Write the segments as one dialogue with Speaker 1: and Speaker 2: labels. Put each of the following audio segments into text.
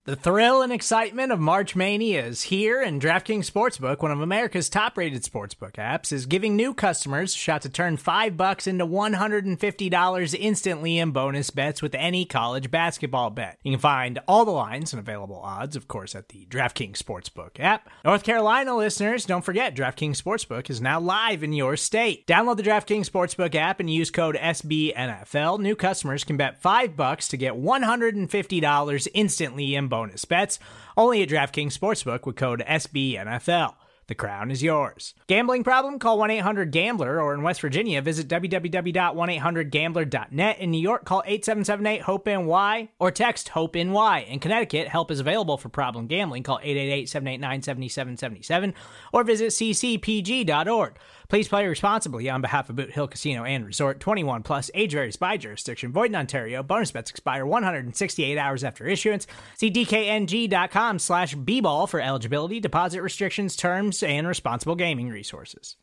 Speaker 1: The thrill and excitement of March Mania is here, and DraftKings Sportsbook, one of America's top-rated sportsbook apps, is giving new customers a shot to turn $5 into $150 instantly in bonus bets with any college basketball bet. You can find all the lines and available odds, of course, at the DraftKings Sportsbook app. North Carolina listeners, don't forget, DraftKings Sportsbook is now live in your state. Download the DraftKings Sportsbook app and use code SBNFL. New customers can bet $5 to get $150 instantly in bonus bets, only at DraftKings Sportsbook with code SBNFL. The crown is yours. Gambling problem? Call 1-800-GAMBLER, or in West Virginia, visit www.1800gambler.net. In New York, call 877-8-HOPE-NY or text HOPE-NY. In Connecticut, help is available for problem gambling. Call 888-789-7777 or visit ccpg.org. Please play responsibly on behalf of Boot Hill Casino and Resort. 21 plus, age varies by jurisdiction. Void in Ontario. Bonus bets expire 168 hours after issuance. See dkng.com/bball for eligibility, deposit restrictions, terms, and responsible gaming resources.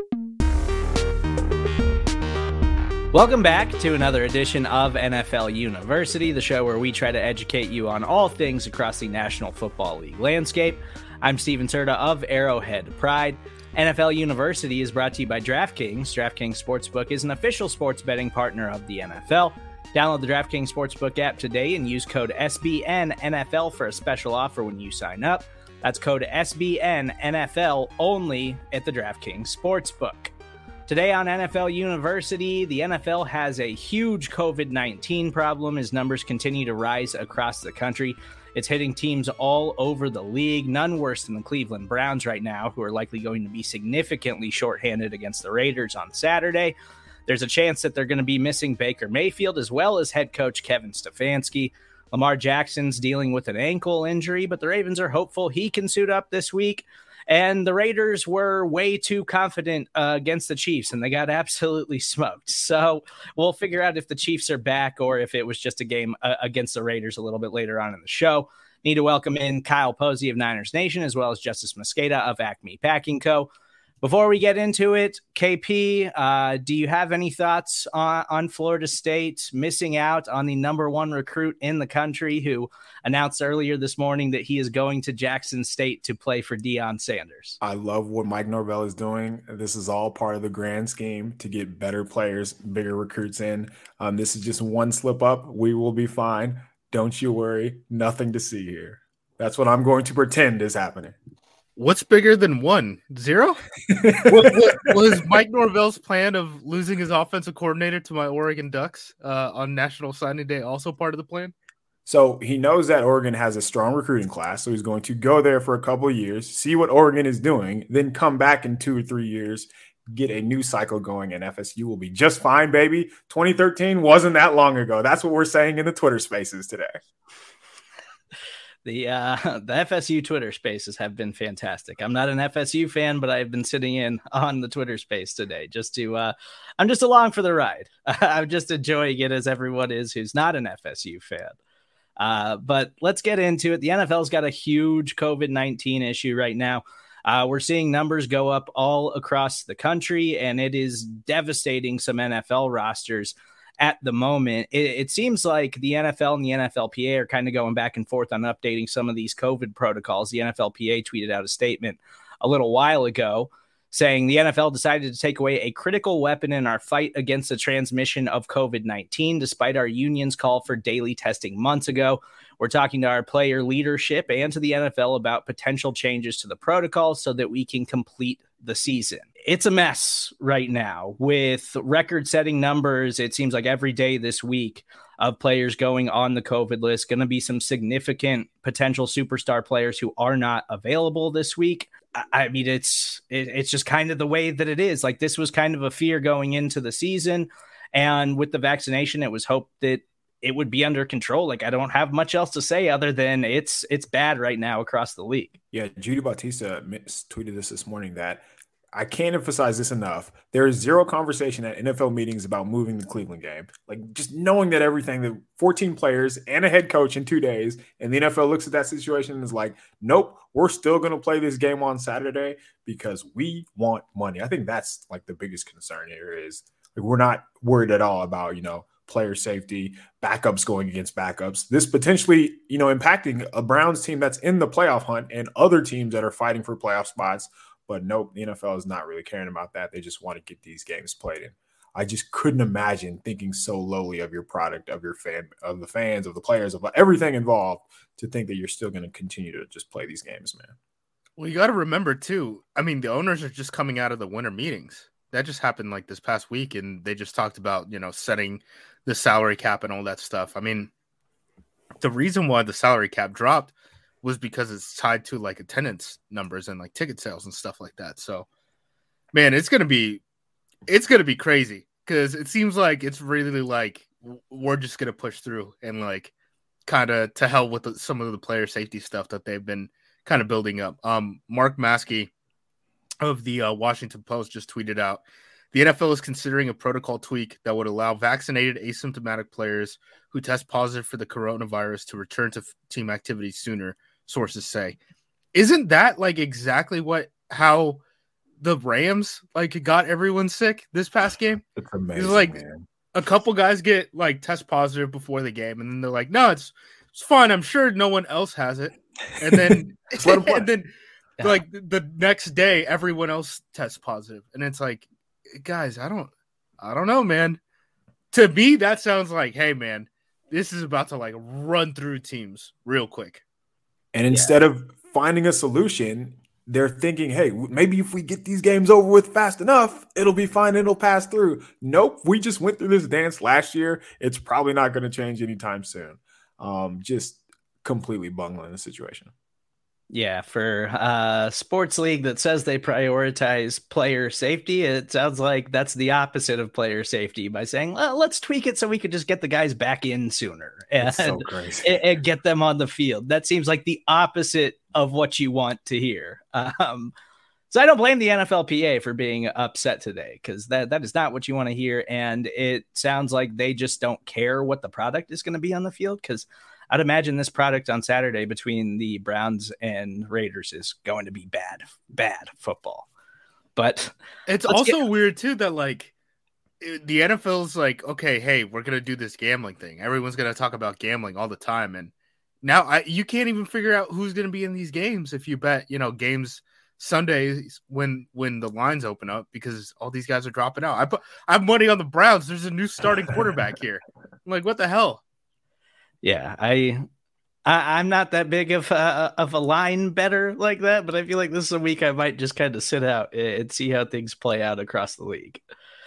Speaker 1: Welcome back to another edition of NFL University, the show where we try to educate you on all things across the National Football League landscape. I'm Steven Serta of Arrowhead Pride. NFL University is brought to you by DraftKings. DraftKings Sportsbook is an official sports betting partner of the NFL. Download the DraftKings Sportsbook app today and use code SBNNFL for a special offer when you sign up. That's code SBNNFL only at the DraftKings Sportsbook. Today on NFL University, the NFL has a huge COVID-19 problem as numbers continue to rise across the country. It's hitting teams all over the league, none worse than the Cleveland Browns right now, who are likely going to be significantly shorthanded against the Raiders on Saturday. There's a chance that they're going to be missing Baker Mayfield as well as head coach Kevin Stefanski. Lamar Jackson's dealing with an ankle injury, but the Ravens are hopeful he can suit up this week. And the Raiders were way too confident against the Chiefs, and they got absolutely smoked. So we'll figure out if the Chiefs are back or if it was just a game against the Raiders a little bit later on in the show. Need to welcome in Kyle Posey of Niners Nation, as well as Justice Mosqueda of Acme Packing Co. Before we get into it, KP, do you have any thoughts on Florida State missing out on the number one recruit in the country who announced earlier this morning that he is going to Jackson State to play for Deion Sanders?
Speaker 2: I love what Mike Norvell is doing. This is all part of the grand scheme to get better players, bigger recruits in. This is just one slip up. We will be fine. Don't you worry. Nothing to see here. That's what I'm going to pretend is happening.
Speaker 3: What's bigger than 1? 0? Was Mike Norvell's plan of losing his offensive coordinator to my Oregon Ducks on National Signing Day also part of the plan?
Speaker 2: So he knows that Oregon has a strong recruiting class, so he's going to go there for a couple of years, see what Oregon is doing, then come back in 2 or 3 years, get a new cycle going, and FSU will be just fine, baby. 2013 wasn't that long ago. That's what we're saying in the Twitter spaces today.
Speaker 1: The FSU Twitter spaces have been fantastic. I'm not an FSU fan, but I've been sitting in on the Twitter space today I'm just along for the ride. I'm just enjoying it as everyone is who's not an FSU fan. But let's get into it. The NFL's got a huge COVID-19 issue right now. We're seeing numbers go up all across the country, and it is devastating some NFL rosters at the moment. It seems like the NFL and the NFLPA are kind of going back and forth on updating some of these COVID protocols. The NFLPA tweeted out a statement a little while ago saying the NFL decided to take away a critical weapon in our fight against the transmission of COVID-19, despite our union's call for daily testing months ago. We're talking to our player leadership and to the NFL about potential changes to the protocol so that we can complete the season. It's a mess right now with record-setting numbers. It seems like every day this week of players going on the COVID list, going to be some significant potential superstar players who are not available this week. I mean, it's just kind of the way that it is. Like, this was kind of a fear going into the season. And with the vaccination, it was hoped that it would be under control. Like, I don't have much else to say other than it's bad right now across the league.
Speaker 2: Yeah, Judy Bautista tweeted this morning that I can't emphasize this enough. There is zero conversation at NFL meetings about moving the Cleveland game. Like, just knowing that everything, that 14 players and a head coach in 2 days, and the NFL looks at that situation and is like, nope, we're still going to play this game on Saturday because we want money. I think that's like the biggest concern here is like, we're not worried at all about, player safety, backups going against backups. This potentially, impacting a Browns team that's in the playoff hunt and other teams that are fighting for playoff spots. But nope, the NFL is not really caring about that. They just want to get these games played in. I just couldn't imagine thinking so lowly of your product, of your of the fans, of the players, of everything involved, to think that you're still going to continue to just play these games, man.
Speaker 3: Well, you got to remember too. I mean, the owners are just coming out of the winter meetings. That just happened like this past week, and they just talked about, setting the salary cap and all that stuff. I mean, the reason why the salary cap dropped was because it's tied to like attendance numbers and like ticket sales and stuff like that. So, man, it's gonna be crazy, because it seems like it's really like we're just gonna push through and like kind of to hell with some of the player safety stuff that they've been kind of building up. Mark Maskey of the Washington Post just tweeted out, the NFL is considering a protocol tweak that would allow vaccinated asymptomatic players who test positive for the coronavirus to return to team activities sooner, sources say. Isn't that like exactly how the Rams like got everyone sick this past game?
Speaker 2: It's amazing.
Speaker 3: It's like,
Speaker 2: man.
Speaker 3: A couple guys get like test positive before the game, and then they're like, no, it's fine. I'm sure no one else has it. And then, like the next day, everyone else tests positive. And it's like, guys, I don't know, man. To me, that sounds like, hey, man, this is about to like run through teams real quick.
Speaker 2: And instead of finding a solution, they're thinking, hey, maybe if we get these games over with fast enough, it'll be fine. It'll pass through. Nope. We just went through this dance last year. It's probably not going to change anytime soon. Just completely bungling the situation.
Speaker 1: Yeah, for a sports league that says they prioritize player safety, it sounds like that's the opposite of player safety by saying, well, let's tweak it so we could just get the guys back in sooner and get them on the field. That seems like the opposite of what you want to hear. So I don't blame the NFLPA for being upset today, because that is not what you want to hear. And it sounds like they just don't care what the product is going to be on the field, because I'd imagine this product on Saturday between the Browns and Raiders is going to be bad football. But
Speaker 3: it's also weird too that like the NFL's like, okay, hey, we're going to do this gambling thing. Everyone's going to talk about gambling all the time. And now you can't even figure out who's going to be in these games if you bet, games Sundays when the lines open up, because all these guys are dropping out. I have money on the Browns. There's a new starting quarterback here. I'm like, what the hell?
Speaker 1: Yeah, I'm not that big of a line better like that, but I feel like this is a week I might just kind of sit out and see how things play out across the league.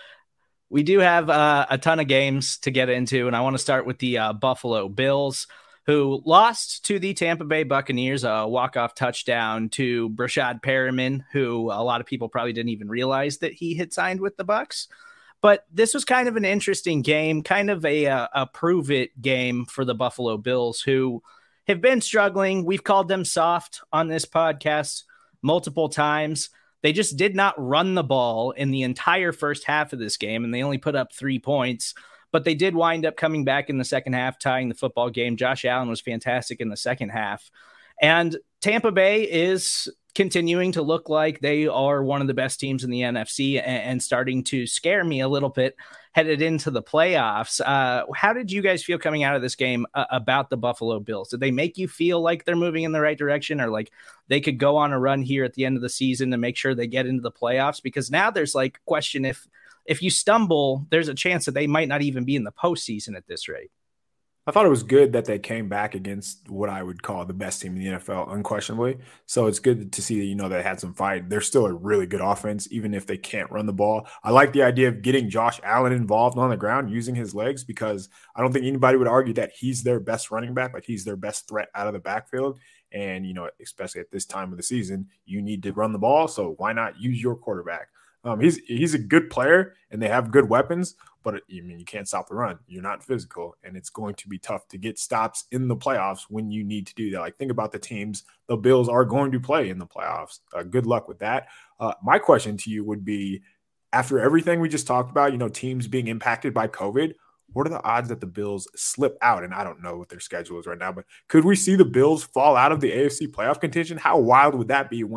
Speaker 1: We do have a ton of games to get into, and I want to start with the Buffalo Bills, who lost to the Tampa Bay Buccaneers, a walk-off touchdown to Brashad Perriman, who a lot of people probably didn't even realize that he had signed with the Bucs. But this was kind of an interesting game, kind of a prove-it game for the Buffalo Bills, who have been struggling. We've called them soft on this podcast multiple times. They just did not run the ball in the entire first half of this game, and they only put up 3 points. But they did wind up coming back in the second half, tying the football game. Josh Allen was fantastic in the second half. And Tampa Bay is continuing to look like they are one of the best teams in the NFC and starting to scare me a little bit headed into the playoffs. How did you guys feel coming out of this game about the Buffalo Bills? Did they make you feel like they're moving in the right direction, or like they could go on a run here at the end of the season to make sure they get into the playoffs? Because now there's like question if you stumble, there's a chance that they might not even be in the postseason at this rate.
Speaker 2: I thought it was good that they came back against what I would call the best team in the NFL, unquestionably. So it's good to see that, they had some fight. They're still a really good offense, even if they can't run the ball. I like the idea of getting Josh Allen involved on the ground, using his legs, because I don't think anybody would argue that he's their best running back, like he's their best threat out of the backfield. And, especially at this time of the season, you need to run the ball. So why not use your quarterback? He's a good player, and they have good weapons, but you can't stop the run. You're not physical, and it's going to be tough to get stops in the playoffs when you need to do that. Like, think about the teams the Bills are going to play in the playoffs. Good luck with that. My question to you would be, after everything we just talked about, teams being impacted by COVID, what are the odds that the Bills slip out? And I don't know what their schedule is right now, but could we see the Bills fall out of the AFC playoff contention? How wild would that be when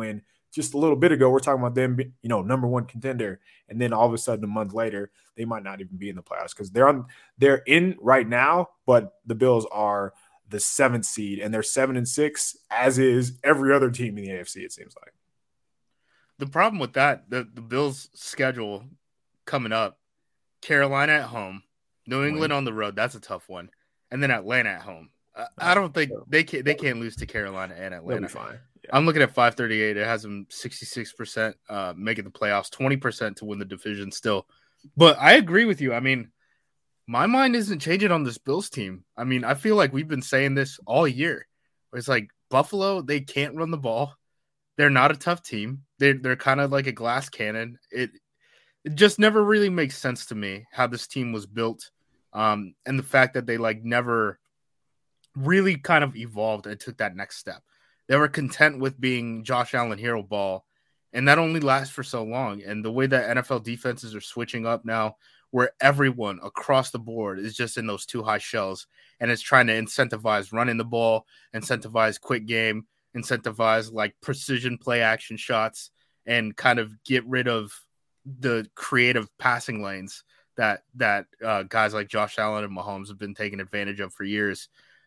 Speaker 2: just a little bit ago, we're talking about them, number one contender, and then all of a sudden, a month later, they might not even be in the playoffs because they're in right now, but the Bills are the 7th seed, and they're 7-6, as is every other team in the AFC. It seems like.
Speaker 3: The problem with that, the Bills' schedule coming up: Carolina at home, New England on the road. That's a tough one, and then Atlanta at home. I don't think they can't lose to Carolina and Atlanta.
Speaker 2: They'll be fine. Yeah.
Speaker 3: I'm looking at 538. It has them 66% making the playoffs, 20% to win the division still. But I agree with you. I mean, my mind isn't changing on this Bills team. I mean, I feel like we've been saying this all year. It's like Buffalo, they can't run the ball. They're not a tough team. They're kind of like a glass cannon. It just never really makes sense to me how this team was built, and the fact that they never really kind of evolved and took that next step. They were content with being Josh Allen hero ball, and that only lasts for so long. And the way that NFL defenses are switching up now, where everyone across the board is just in those two high shells, and it's trying to incentivize running the ball, incentivize quick game, incentivize precision play action shots, and kind of get rid of the creative passing lanes that guys like Josh Allen and Mahomes have been taking advantage of for years.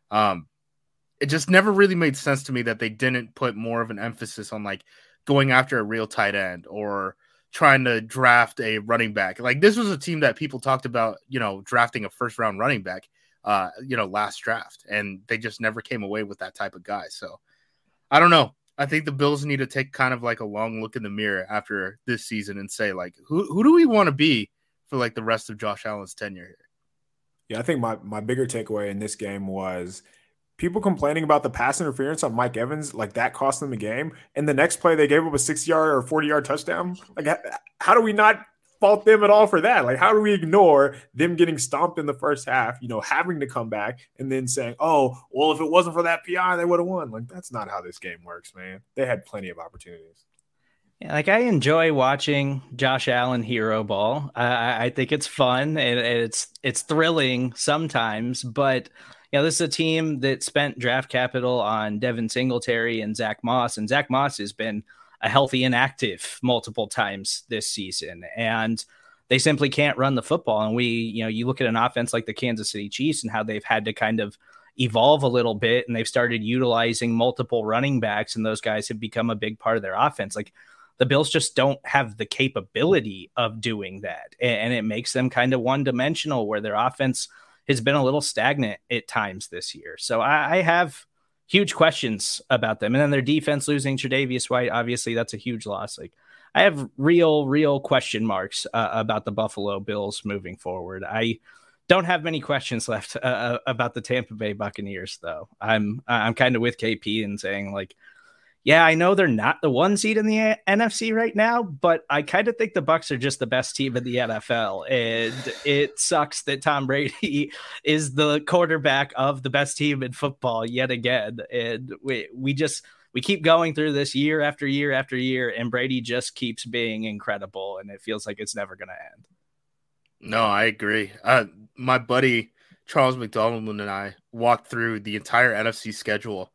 Speaker 3: It just never really made sense to me that they didn't put more of an emphasis on going after a real tight end or trying to draft a running back. This was a team that people talked about, drafting a first round running back, last draft, and they just never came away with that type of guy. So I don't know. I think the Bills need to take kind of a long look in the mirror after this season and say who do we want to be for the rest of Josh Allen's tenure here?
Speaker 2: Yeah, I think my bigger takeaway in this game was people complaining about the pass interference on Mike Evans, that cost them the game. And the next play, they gave up a 60-yard or 40-yard touchdown. How do we not fault them at all for that? How do we ignore them getting stomped in the first half, having to come back and then saying, oh, well, if it wasn't for that PI, they would have won. That's not how this game works, man. They had plenty of opportunities.
Speaker 1: Yeah, I enjoy watching Josh Allen hero ball. I think it's fun and it's thrilling sometimes, but this is a team that spent draft capital on Devin Singletary and Zach Moss, and Zach Moss has been a healthy inactive multiple times this season, and they simply can't run the football. And you look at an offense like the Kansas City Chiefs and how they've had to kind of evolve a little bit, and they've started utilizing multiple running backs, and those guys have become a big part of their offense. The Bills just don't have the capability of doing that, and it makes them kind of one-dimensional, where their offense has been a little stagnant at times this year. So I have huge questions about them. And then their defense losing Tre'Davious White, obviously that's a huge loss. I have real question marks about the Buffalo Bills moving forward. I don't have many questions left about the Tampa Bay Buccaneers, though. I'm kind of with KP and saying yeah, I know they're not the 1 seed in the NFC right now, but I kind of think the Bucs are just the best team in the NFL. And it sucks that Tom Brady is the quarterback of the best team in football yet again. And we keep going through this year after year after year, and Brady just keeps being incredible, and it feels like it's never going to end.
Speaker 3: No, I agree. My buddy Charles McDonald and I walked through the entire NFC schedule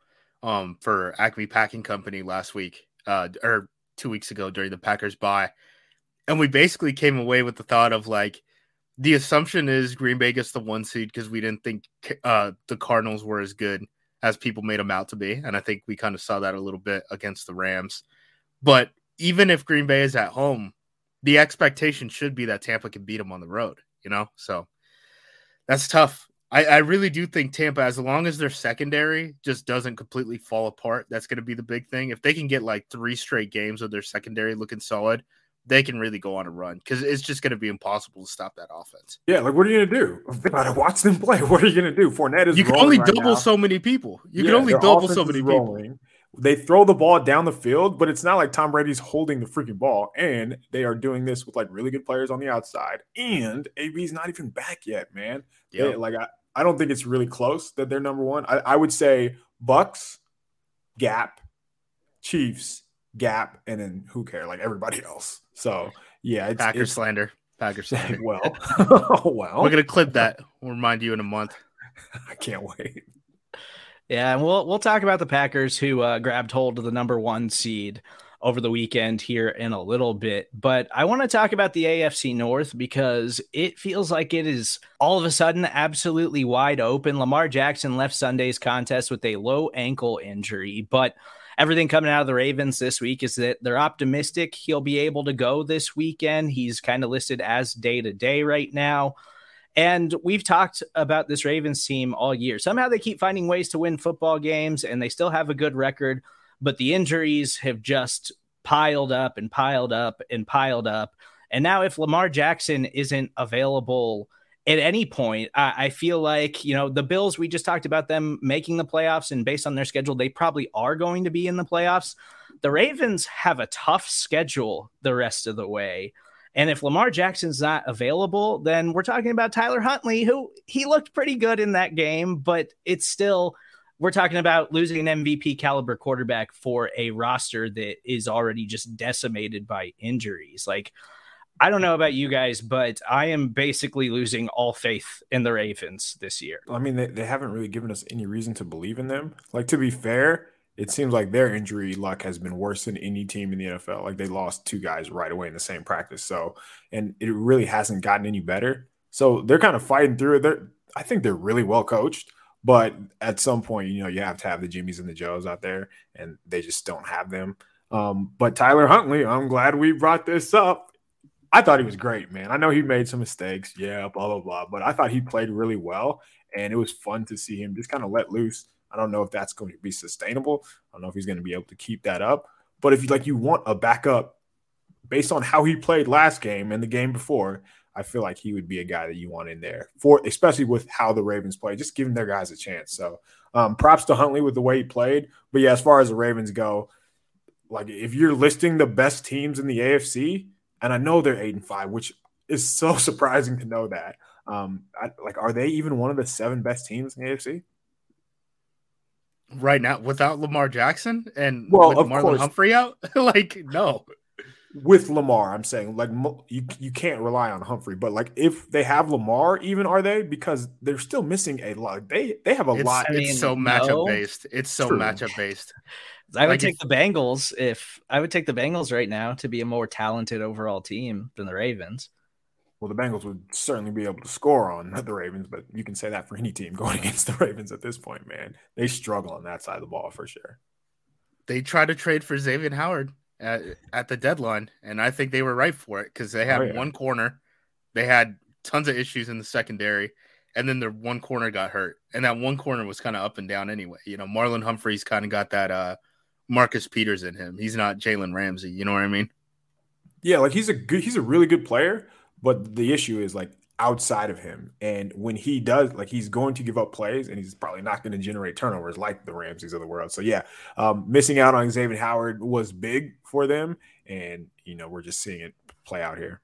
Speaker 3: for Acme Packing Company last week, or 2 weeks ago during the Packers bye. And we basically came away with the thought of the assumption is Green Bay gets the 1 seed because we didn't think the Cardinals were as good as people made them out to be. And I think we kind of saw that a little bit against the Rams. But even if Green Bay is at home, the expectation should be that Tampa can beat them on the road, So that's tough. I really do think Tampa, as long as their secondary just doesn't completely fall apart, that's going to be the big thing. If they can get 3 straight games of their secondary looking solid, they can really go on a run, because it's just going to be impossible to stop that offense.
Speaker 2: Yeah, what are you going to do? You got to watch them play. What are you going to do? Fournette is
Speaker 3: You can only double so many people. You can only double so many people.
Speaker 2: They throw the ball down the field, but it's not like Tom Brady's holding the freaking ball. And they are doing this with really good players on the outside. And AB's not even back yet, man. Yeah. I don't think it's really close that they're number one. I would say Bucks, Gap, Chiefs, Gap, and then who cares? Everybody else. So yeah,
Speaker 3: Packers slander.
Speaker 2: Well, well,
Speaker 3: we're gonna clip that. We'll remind you in a month.
Speaker 2: I can't wait.
Speaker 1: Yeah, and we'll talk about the Packers, who grabbed hold of the number 1 seed over the weekend here in a little bit. But I want to talk about the AFC North because it feels like it is all of a sudden absolutely wide open. Lamar Jackson left Sunday's contest with a low ankle injury, but everything coming out of the Ravens this week is that they're optimistic he'll be able to go this weekend. He's kind of listed as day-to-day right now. And we've talked about this Ravens team all year. Somehow they keep finding ways to win football games, and they still have a good record, but the injuries have just piled up and piled up and piled up. And now if Lamar Jackson isn't available at any point, I feel like, you know, the Bills, we just talked about them making the playoffs, and based on their schedule, they probably are going to be in the playoffs. The Ravens have a tough schedule the rest of the way. And if Lamar Jackson's not available, then we're talking about Tyler Huntley, who he looked pretty good in that game, but it's still, we're talking about losing an MVP caliber quarterback for a roster that is already just decimated by injuries. Like, I don't know about you guys, but I am basically losing all faith in the Ravens this year.
Speaker 2: I mean, they haven't really given us any reason to believe in them. Like, to be fair, it seems like their injury luck has been worse than any team in the NFL. Like, they lost 2 guys right away in the same practice. So, and it really hasn't gotten any better. So they're kind of fighting through it. I think they're really well coached, but at some point, you know, you have to have the Jimmies and the Joes out there, and they just don't have them. But Tyler Huntley, I'm glad we brought this up. I thought he was great, man. I know he made some mistakes. Yeah, blah, blah, blah. But I thought he played really well, and it was fun to see him just kind of let loose. I don't know if that's going to be sustainable. I don't know if he's going to be able to keep that up. But if you want a backup based on how he played last game and the game before, I feel like he would be a guy that you want in there for, especially with how the Ravens play, just giving their guys a chance. So props to Huntley with the way he played. But yeah, as far as the Ravens go, like if you're listing the best teams in the AFC, and I know they're 8-5, which is so surprising to know that. Are they even one of the 7 best teams in the AFC?
Speaker 3: Right now, without Lamar Jackson and
Speaker 2: with
Speaker 3: Marlon Humphrey out? Like, no.
Speaker 2: With Lamar, I'm saying, like, you can't rely on Humphrey. But, like, if they have Lamar, even are they? Because they're still missing a lot. They have a lot.
Speaker 3: It's so matchup-based. It's so matchup-based.
Speaker 1: I would take the Bengals right now to be a more talented overall team than the Ravens.
Speaker 2: Well, the Bengals would certainly be able to score on the Ravens, but you can say that for any team going against the Ravens at this point, man. They struggle on that side of the ball for sure.
Speaker 3: They tried to trade for Xavier Howard at the deadline, and I think they were right for it because they had one corner. They had tons of issues in the secondary, and then their one corner got hurt. And that one corner was kind of up and down anyway. You know, Marlon Humphrey's kind of got that Marcus Peters in him. He's not Jalen Ramsey. You know what I mean?
Speaker 2: Yeah, like he's a really good player, but the issue is like outside of him. And when he does, like he's going to give up plays and he's probably not going to generate turnovers like the Ramseys of the world. So yeah, missing out on Xavier Howard was big for them. And, you know, we're just seeing it play out here.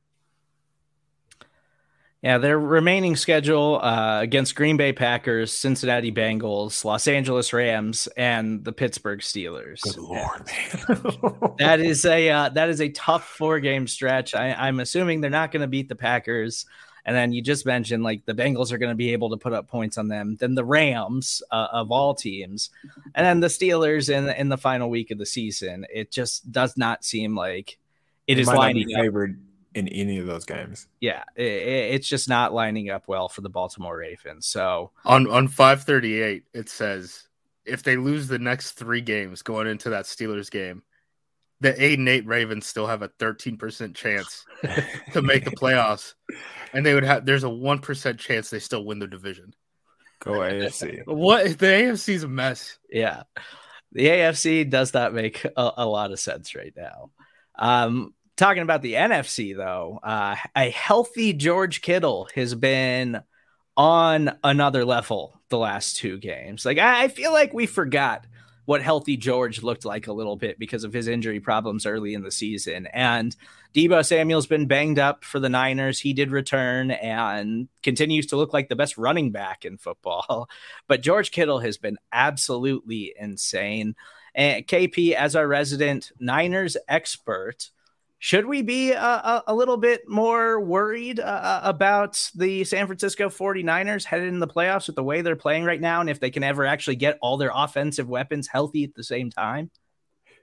Speaker 1: Yeah, their remaining schedule against Green Bay Packers, Cincinnati Bengals, Los Angeles Rams, and the Pittsburgh Steelers.
Speaker 2: Good Lord, man.
Speaker 1: that is a tough 4-game stretch. I'm assuming they're not going to beat the Packers. And then you just mentioned like the Bengals are going to be able to put up points on them. Then the Rams of all teams, and then the Steelers in the final week of the season. It just does not seem like it is lining up.
Speaker 2: Favored in any of those games.
Speaker 1: Yeah, it's just not lining up well for the Baltimore Ravens. So
Speaker 3: on 538, it says if they lose the next 3 games going into that Steelers game, the 8-8 Ravens still have a 13% chance to make the playoffs, and they would have. There's a 1% chance they still win the division.
Speaker 2: Go AFC.
Speaker 3: What the AFC is a mess.
Speaker 1: Yeah, the AFC does not make a lot of sense right now. Talking about the NFC, though, a healthy George Kittle has been on another level the last 2 games. Like, I feel like we forgot what healthy George looked like a little bit because of his injury problems early in the season. And Deebo Samuel's been banged up for the Niners. He did return and continues to look like the best running back in football. But George Kittle has been absolutely insane. And KP, as our resident Niners expert, should we be a little bit more worried about the San Francisco 49ers headed in the playoffs with the way they're playing right now, and if they can ever actually get all their offensive weapons healthy at the same time?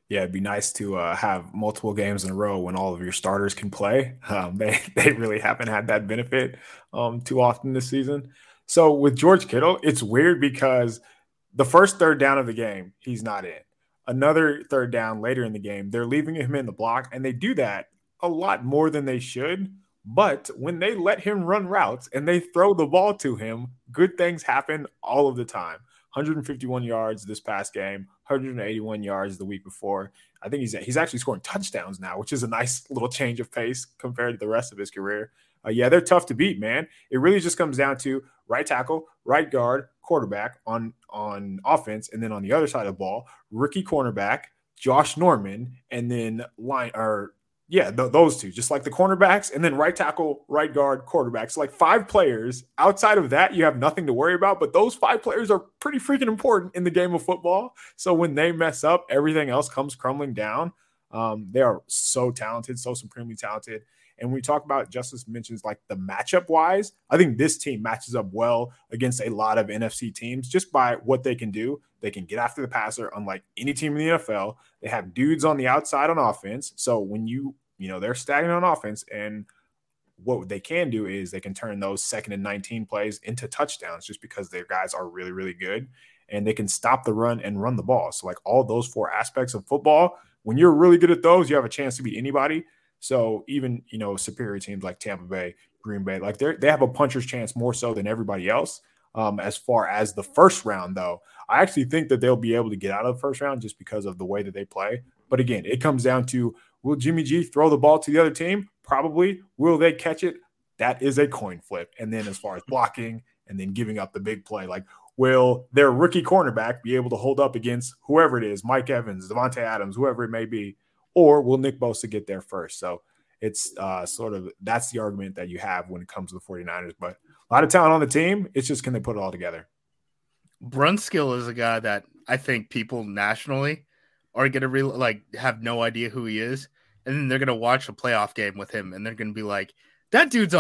Speaker 2: Yeah, it'd be nice to have multiple games in a row when all of your starters can play. They really haven't had that benefit too often this season. So with George Kittle, it's weird because the first third down of the game, he's not in. Another third down later in the game, they're leaving him in the block, and they do that a lot more than they should. But when they let him run routes and they throw the ball to him, good things happen all of the time. 151 yards this past game, 181 yards the week before. I think he's actually scoring touchdowns now, which is a nice little change of pace compared to the rest of his career. Yeah, they're tough to beat, man. It really just comes down to right tackle, right guard, quarterback on offense, and then on the other side of the ball, rookie cornerback, Josh Norman, and then those two, just like the cornerbacks, and then right tackle, right guard, quarterback. So like 5 players. Outside of that, you have nothing to worry about, but those 5 players are pretty freaking important in the game of football. So when they mess up, everything else comes crumbling down. They are so talented, so supremely talented. And when we talk about, Justice mentions like the matchup wise, I think this team matches up well against a lot of NFC teams just by what they can do. They can get after the passer, unlike any team in the NFL. They have dudes on the outside on offense. So when they're stagnant on offense, and what they can do is they can turn those 2nd and 19 plays into touchdowns just because their guys are really, really good, and they can stop the run and run the ball. So like all those 4 aspects of football, when you're really good at those, you have a chance to beat anybody. So even, superior teams like Tampa Bay, Green Bay, like they have a puncher's chance more so than everybody else. As far as the first round, though, I actually think that they'll be able to get out of the first round just because of the way that they play. But again, it comes down to, will Jimmy G throw the ball to the other team? Probably. Will they catch it? That is a coin flip. And then as far as blocking and then giving up the big play, like, will their rookie cornerback be able to hold up against whoever it is, Mike Evans, Devontae Adams, whoever it may be, or will Nick Bosa get there first? So it's that's the argument that you have when it comes to the 49ers. But a lot of talent on the team. It's just, can they put it all together?
Speaker 3: Brunskill is a guy that I think people nationally are going to have no idea who he is. And then they're going to watch a playoff game with him, and they're going to be like, that dude's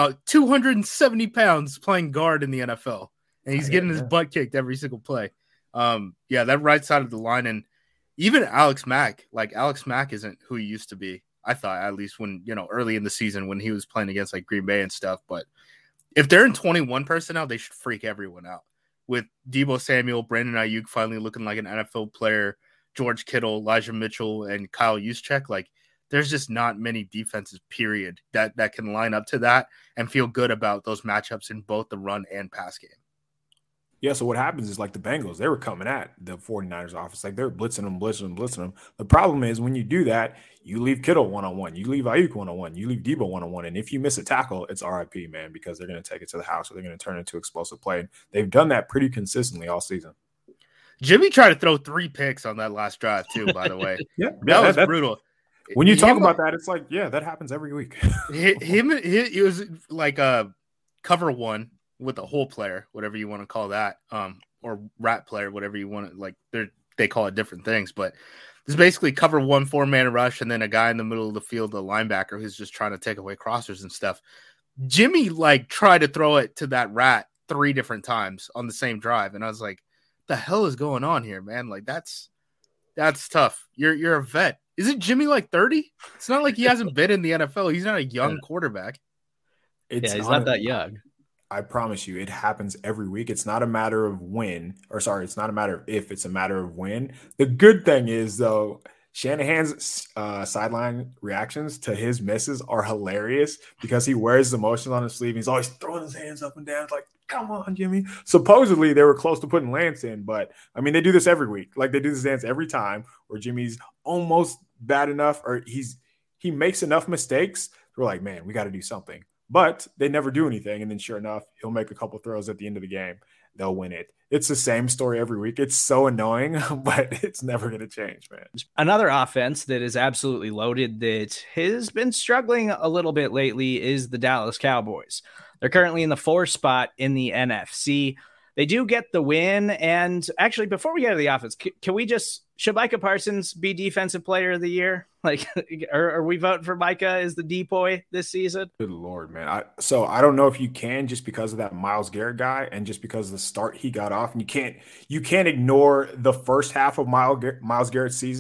Speaker 3: 270 pounds playing guard in the NFL, and he's getting his butt kicked every single play. That right side of the line, and even Alex Mack isn't who he used to be. I thought, at least when, early in the season when he was playing against like Green Bay and stuff. But if they're in 21 personnel, they should freak everyone out. With Deebo Samuel, Brandon Ayuk finally looking like an NFL player, George Kittle, Elijah Mitchell, and Kyle Juszczyk, like there's just not many defenses, period, that can line up to that and feel good about those matchups in both the run and pass game.
Speaker 2: Yeah, so what happens is like the Bengals, they were coming at the 49ers offense. Like they're blitzing them. The problem is when you do that, you leave Kittle one-on-one, you leave Ayuk one-on-one, you leave Deebo one-on-one. And if you miss a tackle, it's RIP, man, because they're going to take it to the house or they're going to turn it into explosive play. And they've done that pretty consistently all season.
Speaker 3: Jimmy tried to throw 3 picks on that last drive too, by the way. That was brutal.
Speaker 2: When you talk about that, it's like, yeah, that happens every week.
Speaker 3: It was like a cover 1 with a hole player, whatever you want to call that, or rat player, whatever you want to, like they call it different things, but it's basically cover 1 4-man rush, and then a guy in the middle of the field, the linebacker, who's just trying to take away crossers and stuff. Jimmy tried to throw it to that rat 3 different times on the same drive, and I was like, the hell is going on here, man? Like that's tough. You're a vet. Isn't Jimmy 30? It's not like he hasn't been in the NFL. He's not a young quarterback.
Speaker 1: He's not that young.
Speaker 2: I promise you, it happens every week. It's not a matter of it's not a matter of if, it's a matter of when. The good thing is, though, Shanahan's sideline reactions to his misses are hilarious because he wears his emotions on his sleeve. He's always throwing his hands up and down. It's like, come on, Jimmy. Supposedly, they were close to putting Lance in, but, I mean, they do this every week. Like, they do this dance every time where Jimmy's almost bad enough or he makes enough mistakes. We're like, man, we got to do something. But they never do anything, and then sure enough, he'll make a couple throws at the end of the game. They'll win it. It's the same story every week. It's so annoying, but it's never going to change, man.
Speaker 1: Another offense that is absolutely loaded that has been struggling a little bit lately is the Dallas Cowboys. They're currently in the 4th spot in the NFC. They do get the win, and actually, before we get to the offense, should Micah Parsons be Defensive Player of the Year? Like, are we voting for Micah as the DPOY this season?
Speaker 2: Good Lord, man. I don't know if you can, just because of that Myles Garrett guy and just because of the start he got off. And you can't ignore the first half of Myles Garrett's season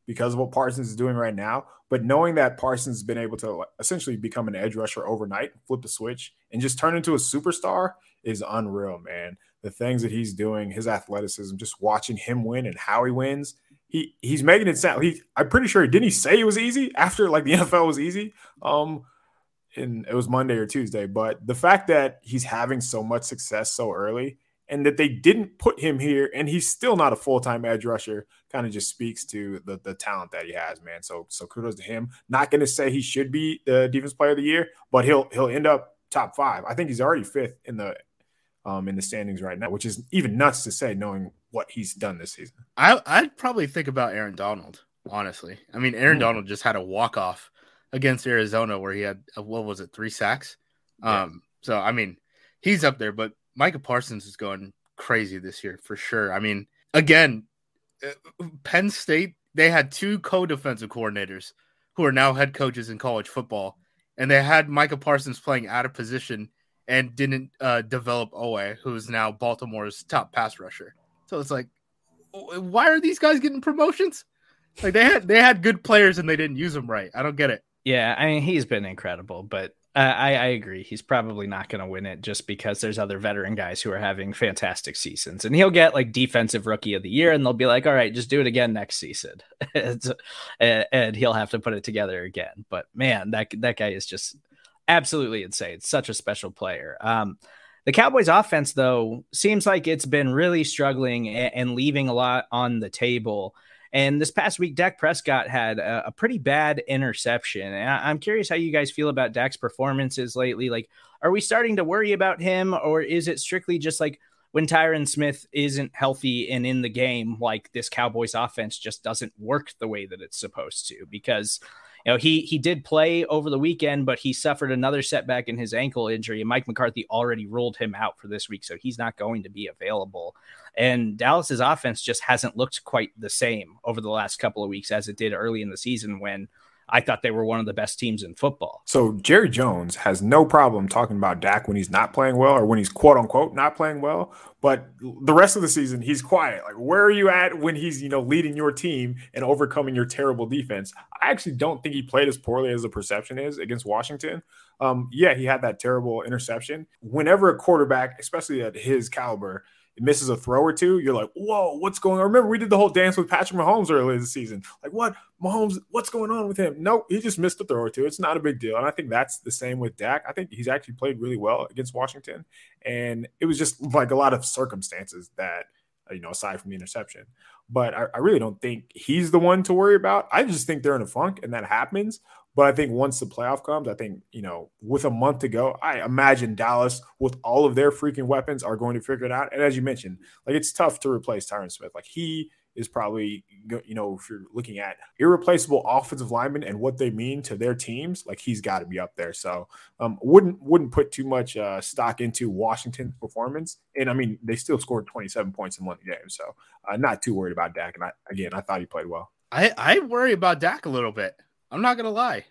Speaker 2: because of what Parsons is doing right now. But knowing that Parsons has been able to essentially become an edge rusher overnight, flip the switch, and just turn into a superstar is unreal, man. The things that he's doing, his athleticism, just watching him win and how he wins, he's making it sound. I'm pretty sure, didn't he say it was easy after like the NFL was easy? And it was Monday or Tuesday. But the fact that he's having so much success so early, and that they didn't put him here, and he's still not a full-time edge rusher, kind of just speaks to the talent that he has, man. So kudos to him. Not going to say he should be the defense player of the year, but he'll end up top 5. I think he's already 5th in the standings right now, which is even nuts to say, knowing what he's done this season.
Speaker 3: I'd probably think about Aaron Donald, honestly. I mean, Aaron Donald just had a walk-off against Arizona where he had, 3 sacks?
Speaker 2: Yeah.
Speaker 3: So, I mean, he's up there, but Micah Parsons is going crazy this year for sure. I mean, again, Penn State, they had 2 co-defensive coordinators who are now head coaches in college football, and they had Micah Parsons playing out of position and didn't develop Owe, who is now Baltimore's top pass rusher. So it's like, why are these guys getting promotions? Like they had good players and they didn't use them right. I don't get it.
Speaker 1: Yeah, I mean, he's been incredible, but I agree. He's probably not going to win it just because there's other veteran guys who are having fantastic seasons, and he'll get like defensive rookie of the year, and they'll be like, all right, just do it again next season. And he'll have to put it together again. But man, that guy is just absolutely insane. Such a special player. The Cowboys offense, though, seems like it's been really struggling and leaving a lot on the table. And this past week, Dak Prescott had a pretty bad interception. And I'm curious how you guys feel about Dak's performances lately. Like, are we starting to worry about him, or is it strictly just like when Tyron Smith isn't healthy and in the game, like this Cowboys offense just doesn't work the way that it's supposed to? Because, you know, he did play over the weekend, but he suffered another setback in his ankle injury, and Mike McCarthy already ruled him out for this week, so he's not going to be available. And Dallas's offense just hasn't looked quite the same over the last couple of weeks as it did early in the season when I thought they were one of the best teams in football.
Speaker 2: So Jerry Jones has no problem talking about Dak when he's not playing well, or when he's quote unquote not playing well. But the rest of the season, he's quiet. Like, where are you at when he's, leading your team and overcoming your terrible defense? I actually don't think he played as poorly as the perception is against Washington. Yeah, he had that terrible interception. Whenever a quarterback, especially at his caliber, misses a throw or two, you're like, whoa, what's going on? Remember, we did the whole dance with Patrick Mahomes earlier this season. Like, what? Mahomes, what's going on with him? No, he just missed a throw or two. It's not a big deal. And I think that's the same with Dak. I think he's actually played really well against Washington. And it was just like a lot of circumstances that, aside from the interception. But I really don't think he's the one to worry about. I just think they're in a funk, and that happens. But I think once the playoff comes, I think, with a month to go, I imagine Dallas, with all of their freaking weapons, are going to figure it out. And as you mentioned, like, it's tough to replace Tyron Smith. Like, he is probably, if you're looking at irreplaceable offensive linemen and what they mean to their teams, like, he's got to be up there. So wouldn't put too much stock into Washington's performance. And, I mean, they still scored 27 points and won the game. So not too worried about Dak. And I thought he played well.
Speaker 3: I worry about Dak a little bit. I'm not going to lie.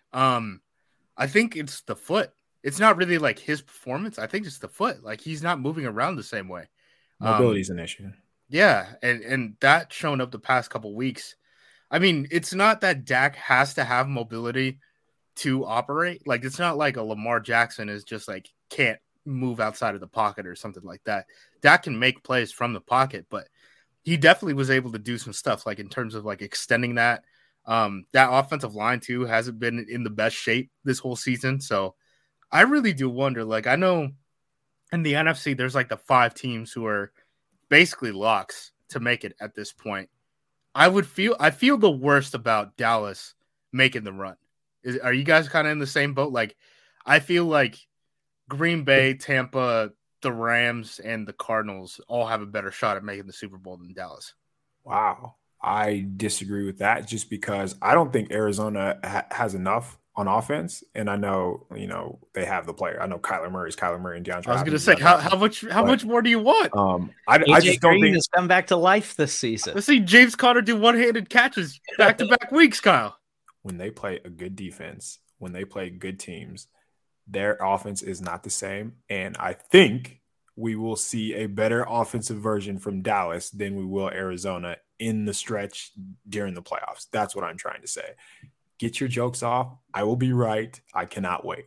Speaker 3: I think it's the foot. It's not really like his performance. I think it's the foot. Like, he's not moving around the same way.
Speaker 2: Mobility is an issue.
Speaker 3: Yeah, and that's shown up the past couple weeks. I mean, it's not that Dak has to have mobility to operate. Like, it's not like a Lamar Jackson is just like can't move outside of the pocket or something like that. Dak can make plays from the pocket, but he definitely was able to do some stuff, like in terms of like extending that. That offensive line too hasn't been in the best shape this whole season. So I really do wonder, like, I know in the NFC, there's like the 5 teams who are basically locks to make it at this point. I feel the worst about Dallas making the run. Are you guys kind of in the same boat? Like, I feel like Green Bay, Tampa, the Rams, and the Cardinals all have a better shot at making the Super Bowl than Dallas.
Speaker 2: Wow. I disagree with that, just because I don't think Arizona has enough on offense. And I know, they have the player. I know Kyler Murray and DeAndre.
Speaker 3: I was going to say, how much more do you want?
Speaker 2: I just don't think
Speaker 1: he's come back to life this season.
Speaker 3: Let's see James Conner do one-handed catches back-to-back weeks, Kyle.
Speaker 2: When they play a good defense, when they play good teams, their offense is not the same. And I think we will see a better offensive version from Dallas than we will Arizona in the stretch during the playoffs. That's what I'm trying to say. Get your jokes off. I will be right. I cannot wait.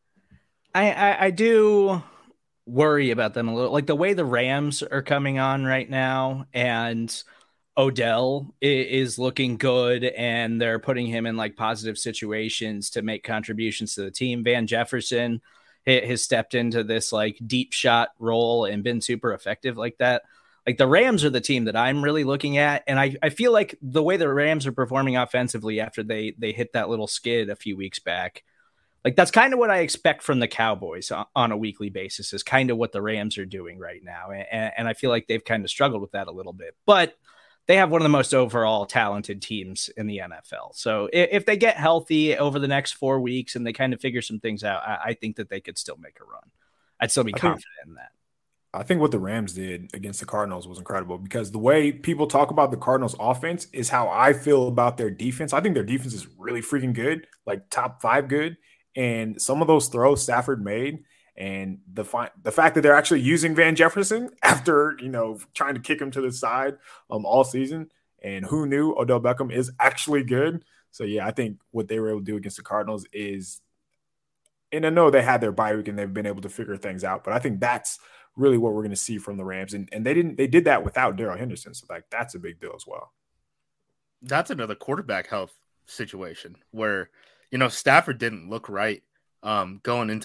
Speaker 1: I do worry about them a little, like the way the Rams are coming on right now, and Odell is looking good, and they're putting him in like positive situations to make contributions to the team. Van Jefferson has stepped into this like deep shot role and been super effective like that. Like the Rams are the team that I'm really looking at. And I feel like the way the Rams are performing offensively after they hit that little skid a few weeks back, like that's kind of what I expect from the Cowboys on a weekly basis, is kind of what the Rams are doing right now. And I feel like they've kind of struggled with that a little bit, but they have one of the most overall talented teams in the NFL. So if they get healthy over the next 4 weeks and they kind of figure some things out, I think that they could still make a run. I'd still be confident in that.
Speaker 2: I think what the Rams did against the Cardinals was incredible, because the way people talk about the Cardinals offense is how I feel about their defense. I think their defense is really freaking good, like top 5 good. And some of those throws Stafford made, and the fact that they're actually using Van Jefferson after, trying to kick him to the side all season. And who knew Odell Beckham is actually good. So, yeah, I think what they were able to do against the Cardinals is, and I know they had their bye week and they've been able to figure things out, but I think that's really what we're going to see from the Rams. And they did that without Darrell Henderson. So like, that's a big deal as well.
Speaker 3: That's another quarterback health situation where, Stafford didn't look right going into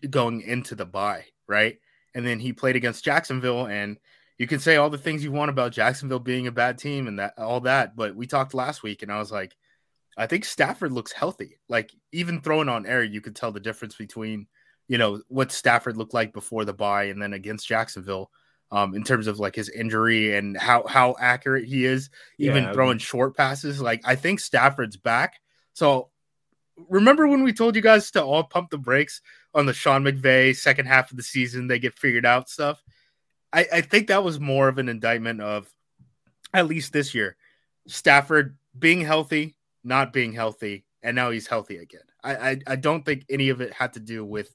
Speaker 3: the bye. Right. And then he played against Jacksonville, and you can say all the things you want about Jacksonville being a bad team and all that. But we talked last week and I was like, I think Stafford looks healthy. Like even throwing on air, you could tell the difference between, what Stafford looked like before the bye and then against Jacksonville, in terms of like his injury and how accurate he is, even throwing short passes. Like I think Stafford's back. So remember when we told you guys to all pump the brakes on the Sean McVay second half of the season, they get figured out stuff. I think that was more of an indictment of, at least this year, Stafford being healthy, not being healthy, and now he's healthy again. I don't think any of it had to do with,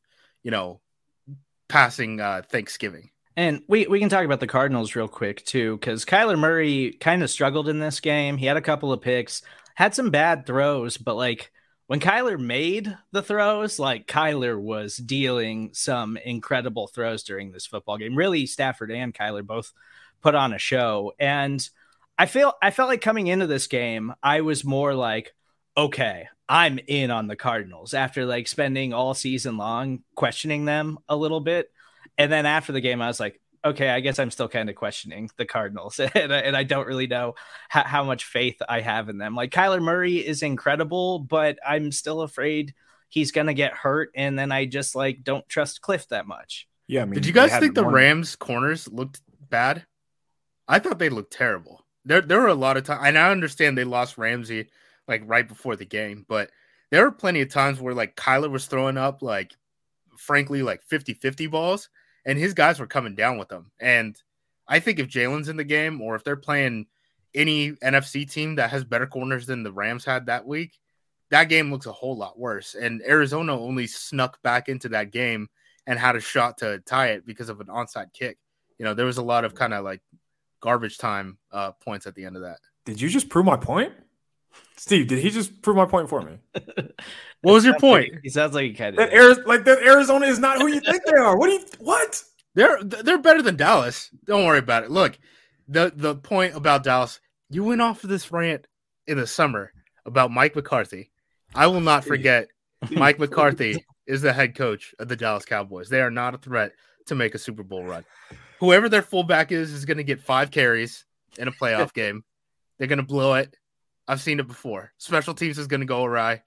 Speaker 3: passing Thanksgiving.
Speaker 1: And we can talk about the Cardinals real quick too, because Kyler Murray kind of struggled in this game. He had a couple of picks, had some bad throws, but like when Kyler made the throws, like Kyler was dealing some incredible throws during this football game. Really, Stafford and Kyler both put on a show. And I felt like coming into this game, I was more like, okay, I'm in on the Cardinals after like spending all season long questioning them a little bit. And then after the game, I was like, okay, I guess I'm still kind of questioning the Cardinals. and I don't really know how much faith I have in them. Like Kyler Murray is incredible, but I'm still afraid he's going to get hurt. And then I just like don't trust Cliff that much.
Speaker 2: Yeah. I mean,
Speaker 3: did you guys think the Rams corners looked bad? I thought they looked terrible. There were a lot of times, and I understand they lost Ramsey like right before the game, but there were plenty of times where like Kyler was throwing up like, frankly, like 50-50 balls, and his guys were coming down with them. And I think if Jalen's in the game, or if they're playing any NFC team that has better corners than the Rams had that week, that game looks a whole lot worse. And Arizona only snuck back into that game and had a shot to tie it because of an onside kick. There was a lot of kind of like garbage time points at the end of that.
Speaker 2: Did you just prove my point? Steve, did he just prove my point for me?
Speaker 3: What was your point?
Speaker 1: He sounds like he kind
Speaker 2: of that Arizona is not who you think they are. What?
Speaker 3: They're better than Dallas. Don't worry about it. Look, the point about Dallas, you went off of this rant in the summer about Mike McCarthy. I will not forget Mike McCarthy is the head coach of the Dallas Cowboys. They are not a threat to make a Super Bowl run. Whoever their fullback is going to get 5 carries in a playoff game. They're going to blow it. I've seen it before. Special teams is going to go awry.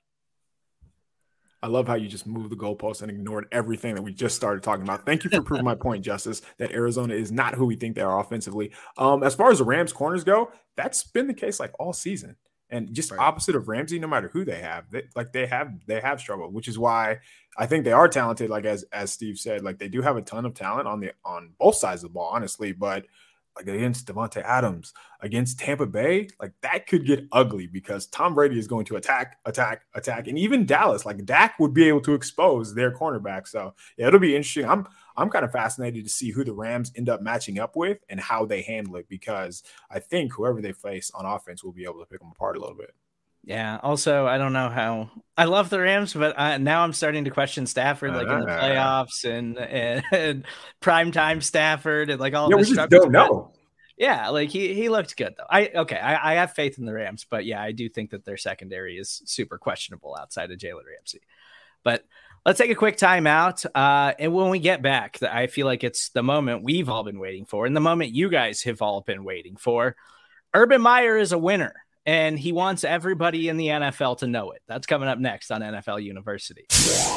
Speaker 2: I love how you just moved the goalpost and ignored everything that we just started talking about. Thank you for proving my point, Justice, that Arizona is not who we think they are offensively. As far as the Rams corners go, that's been the case like all season. And just opposite of Ramsey, no matter who they have, they have struggled, which is why I think they are talented. Like as Steve said, like they do have a ton of talent on both sides of the ball, honestly. But like against Devontae Adams, against Tampa Bay, like that could get ugly because Tom Brady is going to attack. And even Dallas, like Dak would be able to expose their cornerback. So yeah, it'll be interesting. I'm kind of fascinated to see who the Rams end up matching up with and how they handle it, because I think whoever they face on offense will be able to pick them apart a little bit.
Speaker 1: Yeah. Also, I don't know how I love the Rams, but now I'm starting to question Stafford, like in the playoffs and primetime Stafford and like all
Speaker 2: this
Speaker 1: this
Speaker 2: stuff.
Speaker 1: stuff.
Speaker 2: Don't know.
Speaker 1: Yeah, like he looked good though. I have faith in the Rams, but yeah, I do think that their secondary is super questionable outside of Jalen Ramsey. But let's take a quick timeout. And when we get back, I feel like it's the moment we've all been waiting for, and the moment you guys have all been waiting for. Urban Meyer is a winner, and he wants everybody in the NFL to know it. That's coming up next on NFL University.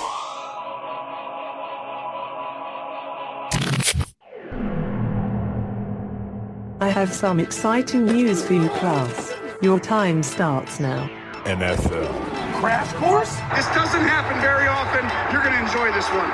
Speaker 4: I have some exciting news for you, class. Your time starts now.
Speaker 2: NFL.
Speaker 5: Crash course? This doesn't happen very often. You're going to enjoy this one.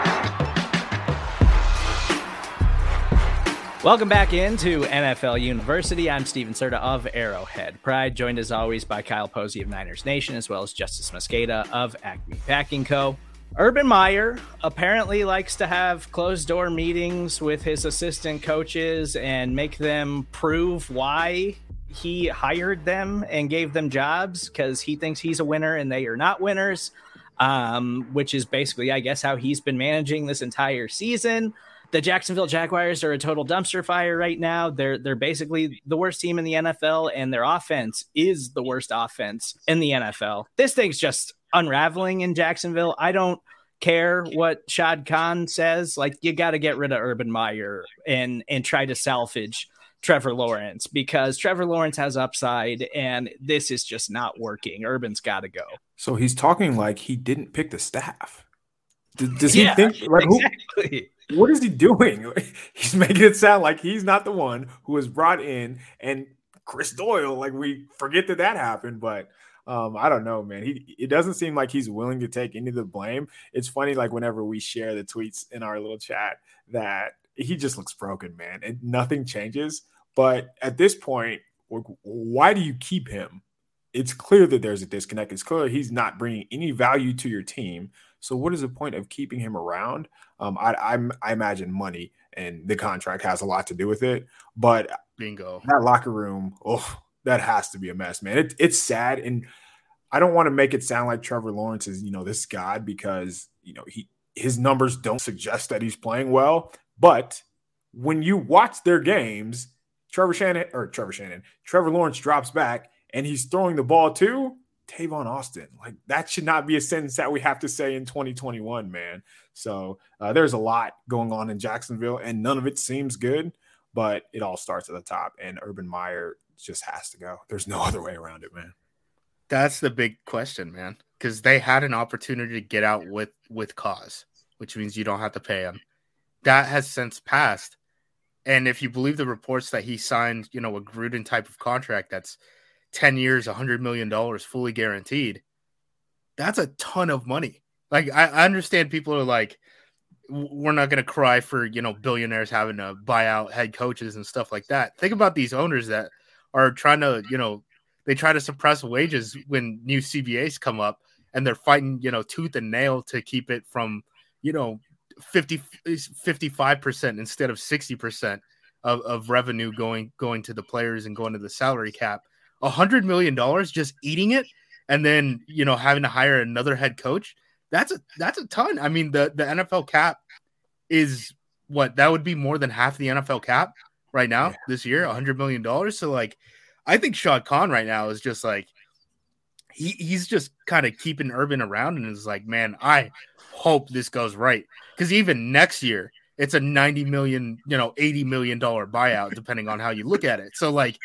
Speaker 1: Welcome back into NFL University. I'm Steven Serta of Arrowhead Pride, joined as always by Kyle Posey of Niners Nation, as well as Justice Mosqueda of Acme Packing Co. Urban Meyer apparently likes to have closed-door meetings with his assistant coaches and make them prove why he hired them and gave them jobs, because he thinks he's a winner and they are not winners, which is basically, I guess, how he's been managing this entire season. The Jacksonville Jaguars are a total dumpster fire right now. They're basically the worst team in the NFL, and their offense is the worst offense in the NFL. This thing's just unraveling in Jacksonville. I don't care what Shad Khan says. Like, you got to get rid of Urban Meyer and try to salvage Trevor Lawrence, because Trevor Lawrence has upside and this is just not working. Urban's got to go.
Speaker 2: So he's talking like he didn't pick the staff. Does he think like exactly. What is he doing? He's making it sound like he's not the one who was brought in, and Chris Doyle, like, we forget that happened, but I don't know, man. It doesn't seem like he's willing to take any of the blame. It's funny, like, whenever we share the tweets in our little chat, that he just looks broken, man, and nothing changes. But at this point, why do you keep him? It's clear that there's a disconnect. It's clear he's not bringing any value to your team. So what is the point of keeping him around? I imagine money and the contract has a lot to do with it. But
Speaker 3: bingo,
Speaker 2: that locker room, that has to be a mess, man. It's sad, and I don't want to make it sound like Trevor Lawrence is, this god, because his numbers don't suggest that he's playing well. But when you watch their games, Trevor Lawrence drops back and he's throwing the ball to Tavon Austin. Like, that should not be a sentence that we have to say in 2021, man. So there's a lot going on in Jacksonville, and none of it seems good, but it all starts at the top, and Urban Meyer just has to go. There's no other way around it, man.
Speaker 3: That's the big question, man, because they had an opportunity to get out with cause, which means you don't have to pay him. That has since passed. And if you believe the reports that he signed, a Gruden type of contract that's 10 years, $100 million fully guaranteed, that's a ton of money. Like, I understand people are like, we're not going to cry for, billionaires having to buy out head coaches and stuff like that. Think about these owners that are trying to, they try to suppress wages when new CBAs come up, and they're fighting, tooth and nail to keep it from, 55% instead of 60% of revenue going to the players and going to the salary cap. $100 million just eating it, and then having to hire another head coach. That's a ton. I mean, the NFL cap is what, that would be more than half the NFL cap right now this year, $100 million. So, like, I think Shad Khan right now is just like, he's just kind of keeping Urban around and is like, man, I hope this goes right, because even next year it's a $90 million, $80 million buyout, depending on how you look at it. So, like,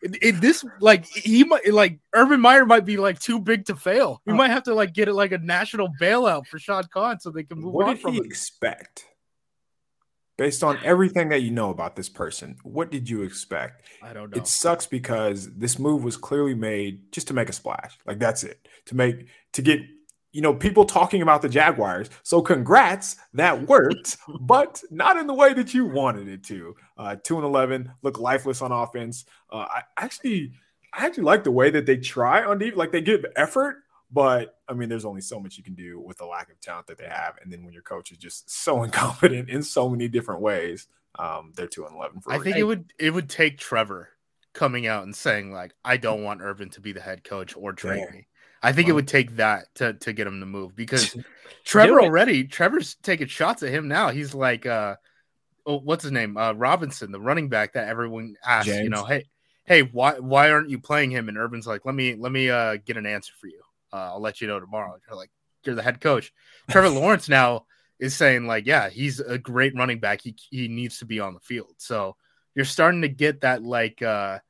Speaker 3: Urban Meyer might be like too big to fail. He might have to like get it like a national bailout for Shad Khan so they can move on.
Speaker 2: What did he expect? Based on everything that you know about this person, what did you expect?
Speaker 3: I don't know.
Speaker 2: It sucks because this move was clearly made just to make a splash. Like, that's it. To get people talking about the Jaguars. So congrats, that worked, but not in the way that you wanted it to. 2-11, look lifeless on offense. I actually like the way that they try on defense. Like, they give effort, But I mean, there's only so much you can do with the lack of talent that they have. And then when your coach is just so incompetent in so many different ways, they're 2-11 for a
Speaker 3: I think it would take Trevor coming out and saying, like, I don't want Urban to be the head coach or train me. I think it would take that to get him to move, because Trevor's taking shots at him now. He's like, what's his name? Robinson, the running back that everyone asks,
Speaker 2: James.
Speaker 3: you know, hey, why aren't you playing him? And Urban's like, let me get an answer for you. I'll let you know tomorrow. You're like, you're the head coach. Trevor Lawrence now is saying, like, yeah, he's a great running back. He needs to be on the field. So you're starting to get that mixed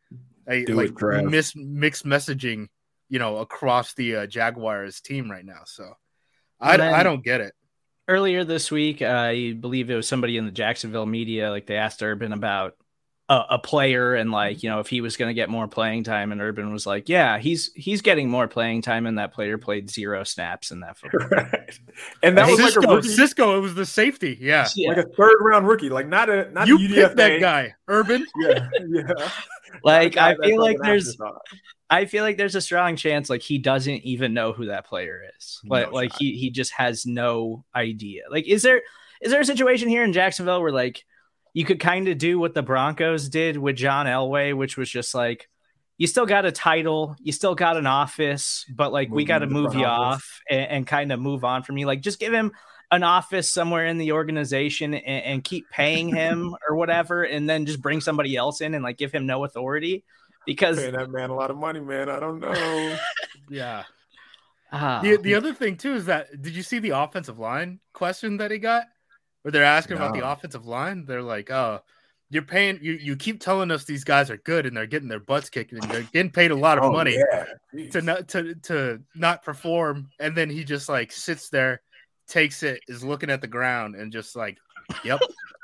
Speaker 3: messaging, you know, across the Jaguars team right now. So I don't get it.
Speaker 1: Earlier this week, I believe it was somebody in the Jacksonville media, like, they asked Urban about a player and, like, you know, if he was going to get more playing time, and Urban was like, yeah, he's getting more playing time, and that player played 0 snaps in that football.
Speaker 2: Right. And that was
Speaker 3: Cisco,
Speaker 2: like a rookie.
Speaker 3: Cisco, it was the safety. Yeah.
Speaker 2: Like a 3rd round rookie, like not
Speaker 3: You
Speaker 2: a UDFA.
Speaker 3: picked that guy, Urban.
Speaker 2: Yeah.
Speaker 1: Like, I feel like there's a strong chance, like, he doesn't even know who that player is. Like he just has no idea. Like, is there a situation here in Jacksonville where, like, you could kind of do what the Broncos did with John Elway, which was just like, you still got a title, you still got an office, but, like, we got to move you off and kind of move on from you. Like, just give him an office somewhere in the organization and keep paying him or whatever, and then just bring somebody else in and, like, give him no authority, because
Speaker 2: paying that man a lot of money, man. I don't know.
Speaker 3: Yeah. The other thing too is that, did you see the offensive line question that he got? Where they're asking about the offensive line? They're like, "Oh, you're paying. You keep telling us these guys are good and they're getting their butts kicked and they're getting paid a lot of money to not perform." And then he just, like, sits there, takes it, is looking at the ground, and just like, "Yep."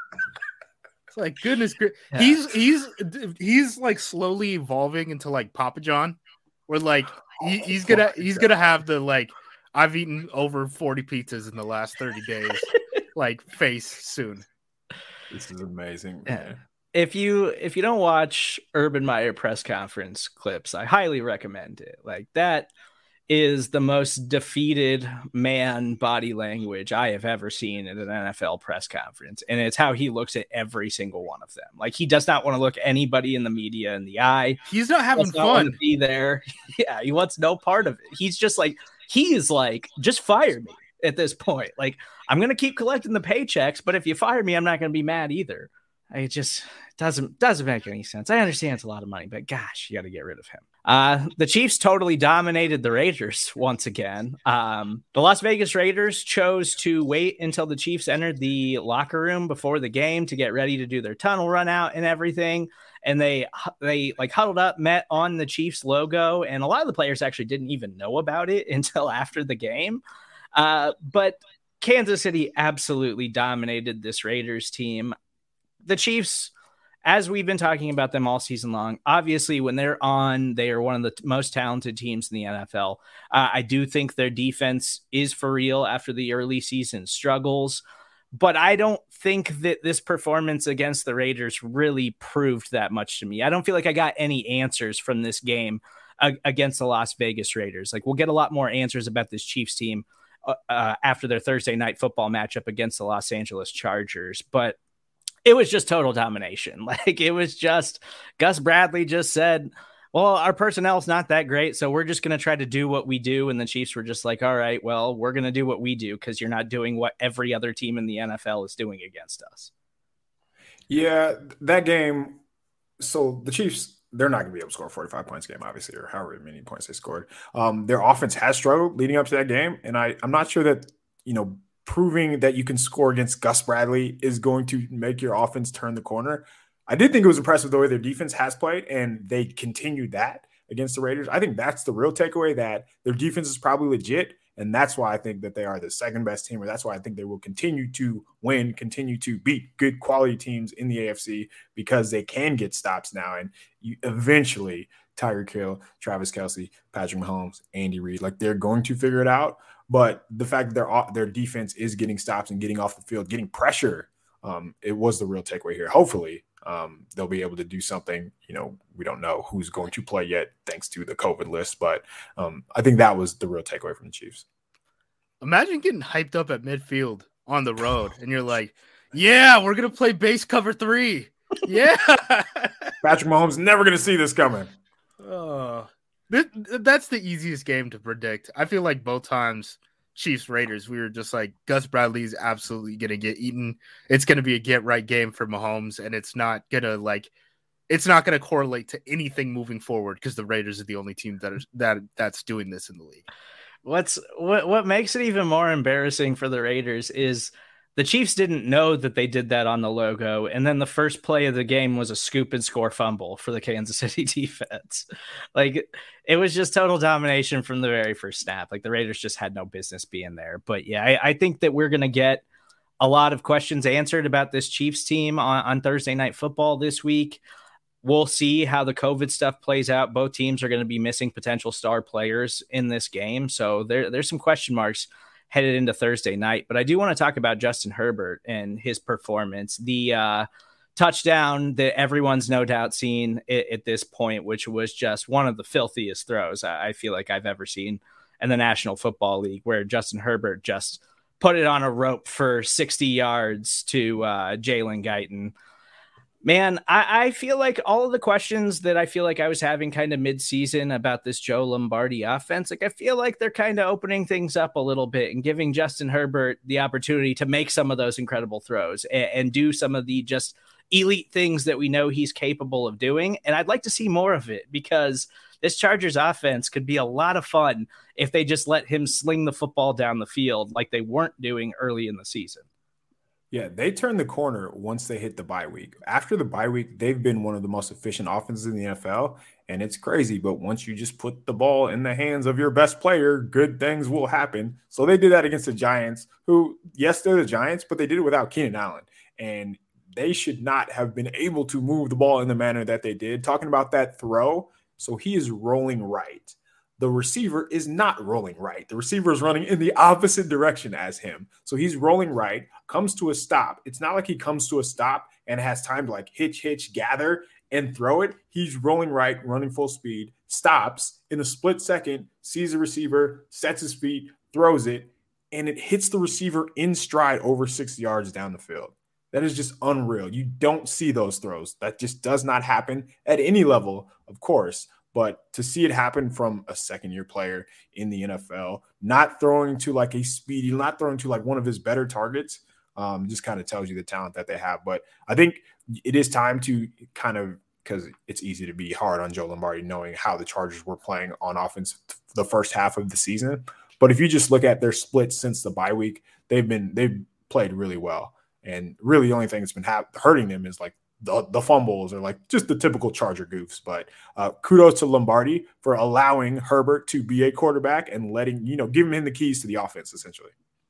Speaker 3: It's like, goodness gracious. Yeah. He's like slowly evolving into, like, Papa John, where, like, he's gonna have the, like, I've eaten over 40 pizzas in the last 30 days. Like, face soon.
Speaker 2: This is amazing.
Speaker 1: Yeah. If you don't watch Urban Meyer press conference clips, I highly recommend it. Like, that is the most defeated man body language I have ever seen at an NFL press conference. And it's how he looks at every single one of them. Like, he does not want to look anybody in the media in the eye.
Speaker 3: He's not having fun.
Speaker 1: Want to be there. Yeah, he wants no part of it. He's just like, just fire me at this point. Like, I'm going to keep collecting the paychecks, but if you fire me, I'm not going to be mad either. It just doesn't make any sense. I understand it's a lot of money, but gosh, you got to get rid of him. The Chiefs totally dominated the Raiders once again. The Las Vegas Raiders chose to wait until the Chiefs entered the locker room before the game to get ready to do their tunnel run out and everything. And they like huddled up, met on the Chiefs logo. And a lot of the players actually didn't even know about it until after the game. But Kansas City absolutely dominated this Raiders team. The Chiefs, as we've been talking about them all season long, obviously when they're on, they are one of the most talented teams in the NFL. I do think their defense is for real after the early season struggles, but I don't think that this performance against the Raiders really proved that much to me. I don't feel like I got any answers from this game against the Las Vegas Raiders. Like, we'll get a lot more answers about this Chiefs team after their Thursday night football matchup against the Los Angeles Chargers. But it was just total domination. Like, it was just, Gus Bradley just said, well, our personnel is not that great, so we're just going to try to do what we do. And the Chiefs were just like, all right, well, we're going to do what we do because you're not doing what every other team in the NFL is doing against us.
Speaker 2: Yeah, that game. So the Chiefs, they're not going to be able to score 45 points a game, obviously, or however many points they scored. Their offense has struggled leading up to that game. And I'm not sure that, proving that you can score against Gus Bradley is going to make your offense turn the corner. I did think it was impressive the way their defense has played, and they continued that against the Raiders. I think that's the real takeaway, that their defense is probably legit, and that's why I think that they are the second best team, or that's why I think they will continue to win, continue to beat good quality teams in the AFC, because they can get stops now, and eventually Tyreek Hill, Travis Kelce, Patrick Mahomes, Andy Reid, like, they're going to figure it out. But the fact that their defense is getting stops and getting off the field, getting pressure, it was the real takeaway here. Hopefully, they'll be able to do something. We don't know who's going to play yet, thanks to the COVID list. But I think that was the real takeaway from the Chiefs.
Speaker 3: Imagine getting hyped up at midfield on the road, and you're like, "Yeah, we're gonna play base cover 3." Yeah,
Speaker 2: Patrick Mahomes never gonna see this coming.
Speaker 3: Oh, that's the easiest game to predict. I feel like both times, Chiefs Raiders, we were just like, Gus Bradley's absolutely gonna get eaten. It's gonna be a get right game for Mahomes, and it's not gonna correlate to anything moving forward because the Raiders are the only team that's doing this in the league.
Speaker 1: What makes it even more embarrassing for the Raiders is the Chiefs didn't know that they did that on the logo, and then the first play of the game was a scoop and score fumble for the Kansas City defense. Like, it was just total domination from the very first snap. Like, the Raiders just had no business being there. But yeah, I think that we're going to get a lot of questions answered about this Chiefs team on Thursday Night Football this week. We'll see how the COVID stuff plays out. Both teams are going to be missing potential star players in this game. So there's some question marks headed into Thursday night. But I do want to talk about Justin Herbert and his performance. The touchdown that everyone's no doubt seen at this point, which was just one of the filthiest throws I feel like I've ever seen in the National Football League, where Justin Herbert just put it on a rope for 60 yards to Jalen Guyton. Man, I feel like all of the questions that I feel like I was having kind of mid-season about this Joe Lombardi offense, like I feel like they're kind of opening things up a little bit and giving Justin Herbert the opportunity to make some of those incredible throws and do some of the just elite things that we know he's capable of doing. And I'd like to see more of it, because this Chargers offense could be a lot of fun if they just let him sling the football down the field like they weren't doing early in the season.
Speaker 2: Yeah, they turned the corner once they hit the bye week. After the bye week, they've been one of the most efficient offenses in the NFL, and it's crazy. But once you just put the ball in the hands of your best player, good things will happen. So they did that against the Giants, who, yes, they're the Giants, but they did it without Keenan Allen. And they should not have been able to move the ball in the manner that they did. Talking about that throw, so he is rolling right. The receiver is not rolling right. The receiver is running in the opposite direction as him. So he's rolling right, comes to a stop. It's not like he comes to a stop and has time to like hitch, gather, and throw it. He's rolling right, running full speed, stops in a split second, sees the receiver, sets his feet, throws it, and it hits the receiver in stride over 6 yards down the field. That is just unreal. You don't see those throws. That just does not happen at any level, of course. But to see it happen from a second-year player in the NFL, not throwing to like a speedy, not throwing to like one of his better targets, just kind of tells you the talent that they have. But I think it is time to kind of, because it's easy to be hard on Joe Lombardi knowing how the Chargers were playing on offense the first half of the season. But if you just look at their splits since the bye week, they've played really well. And really the only thing that's been hurting them is like the fumbles, or like just the typical Charger goofs. But kudos to Lombardi for allowing Herbert to be a quarterback and giving him the keys to the offense, essentially.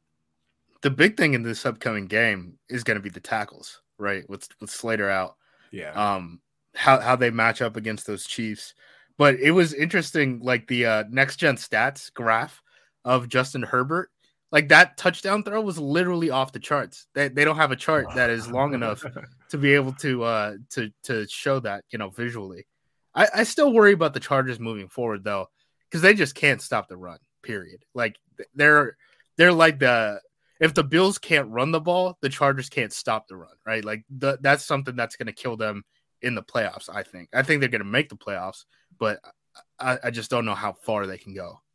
Speaker 3: The big thing in this upcoming game is going to be the tackles, right? With Slater out.
Speaker 2: Yeah.
Speaker 3: How they match up against those Chiefs. But it was interesting, like the next gen stats graph of Justin Herbert. Like that touchdown throw was literally off the charts. They don't have a chart that is long enough to be able to show that, visually. I still worry about the Chargers moving forward though, because they just can't stop the run. Period. Like they're like if the Bills can't run the ball, the Chargers can't stop the run. Right? Like that's something that's going to kill them in the playoffs. I think they're going to make the playoffs, but I just don't know how far they can go.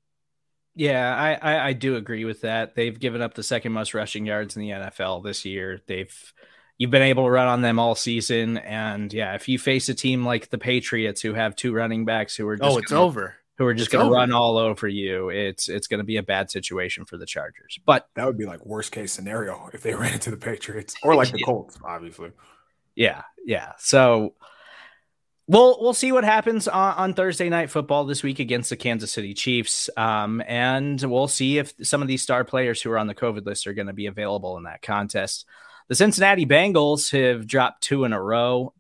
Speaker 1: Yeah, I do agree with that. They've given up the second most rushing yards in the NFL this year. You've been able to run on them all season. And yeah, if you face a team like the Patriots who have two running backs who are just going to run all over you, it's going to be a bad situation for the Chargers. But
Speaker 2: that would be like worst case scenario if they ran into the Patriots, or like the Colts, obviously.
Speaker 1: Yeah. So we'll see what happens on Thursday Night Football this week against the Kansas City Chiefs. And we'll see if some of these star players who are on the COVID list are going to be available in that contest. The Cincinnati Bengals have dropped 2 in a row.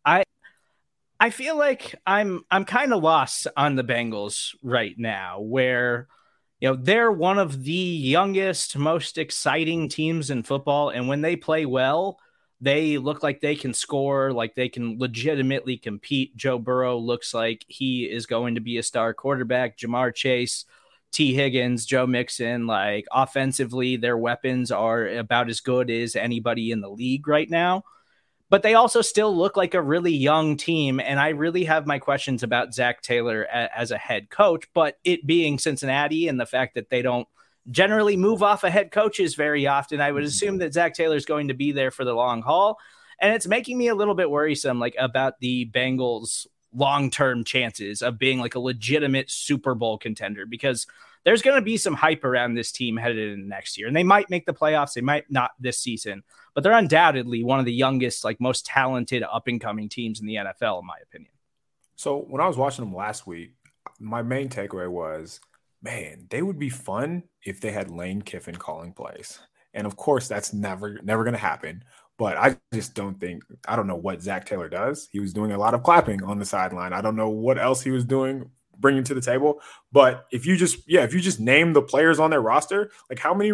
Speaker 1: I feel like I'm kind of lost on the Bengals right now, where they're one of the youngest, most exciting teams in football, and when they play well, They look like they can score, like they can legitimately compete. Joe Burrow looks like he is going to be a star quarterback. Jamar Chase, T. Higgins, Joe Mixon, like offensively, their weapons are about as good as anybody in the league right now. But they also still look like a really young team. And I really have my questions about Zach Taylor as a head coach, but it being Cincinnati and the fact that they don't generally move off of head coaches very often, I would assume that Zach Taylor is going to be there for the long haul. And it's making me a little bit worrisome, like about the Bengals' long-term chances of being like a legitimate Super Bowl contender, because there's going to be some hype around this team headed into next year. And they might make the playoffs. They might not this season, but they're undoubtedly one of the youngest, like most talented up-and-coming teams in the NFL, in my opinion.
Speaker 2: So when I was watching them last week, my main takeaway was, man, they would be fun if they had Lane Kiffin calling plays. And of course, that's never going to happen. But I just don't know what Zach Taylor does. He was doing a lot of clapping on the sideline. I don't know what else he was doing, bringing to the table. But if you just name the players on their roster, like how many